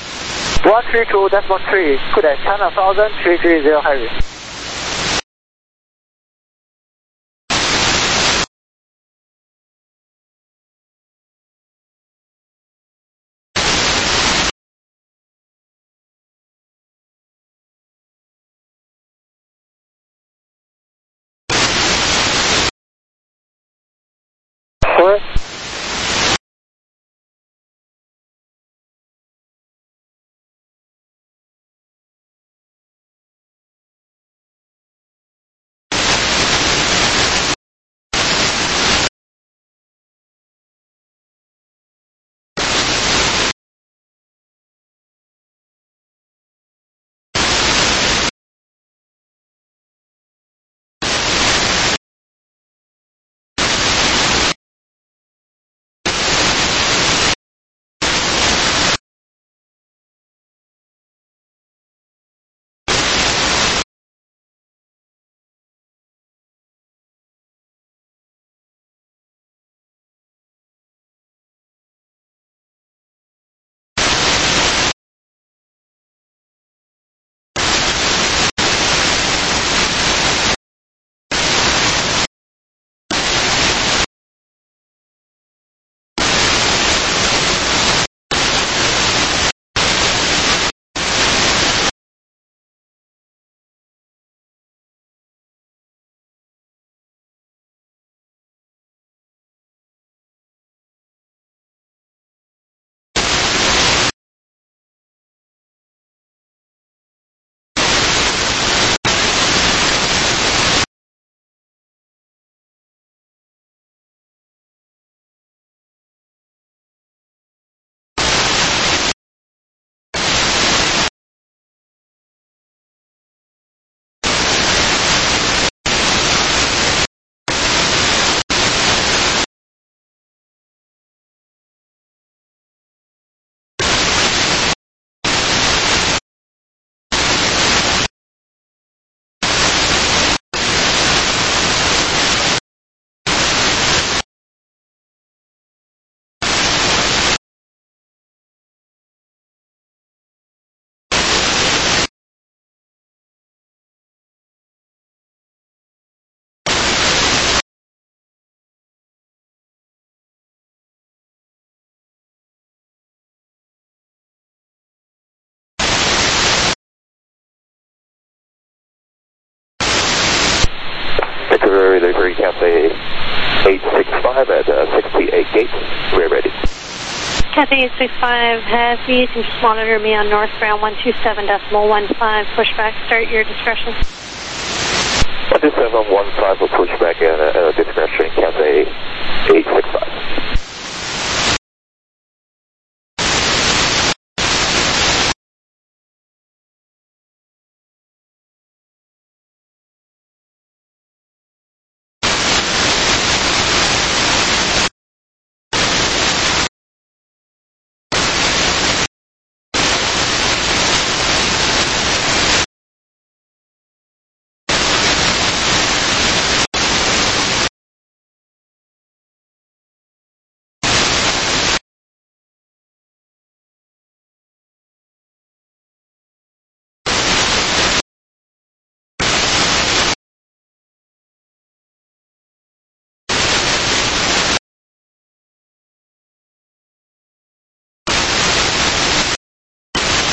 [SPEAKER 10] one three two decimal three, good night, China Southern three three zero Heavy. Correct.
[SPEAKER 6] three, Cathay eight six five at uh, sixty-eight gate. We're ready.
[SPEAKER 5] Cathay eight six five, heavy. You can just monitor me on northbound one two seven decimal one five. Pushback, start your discretion.
[SPEAKER 6] one two seven one five will push back at uh, discretion, Cathay eight six five.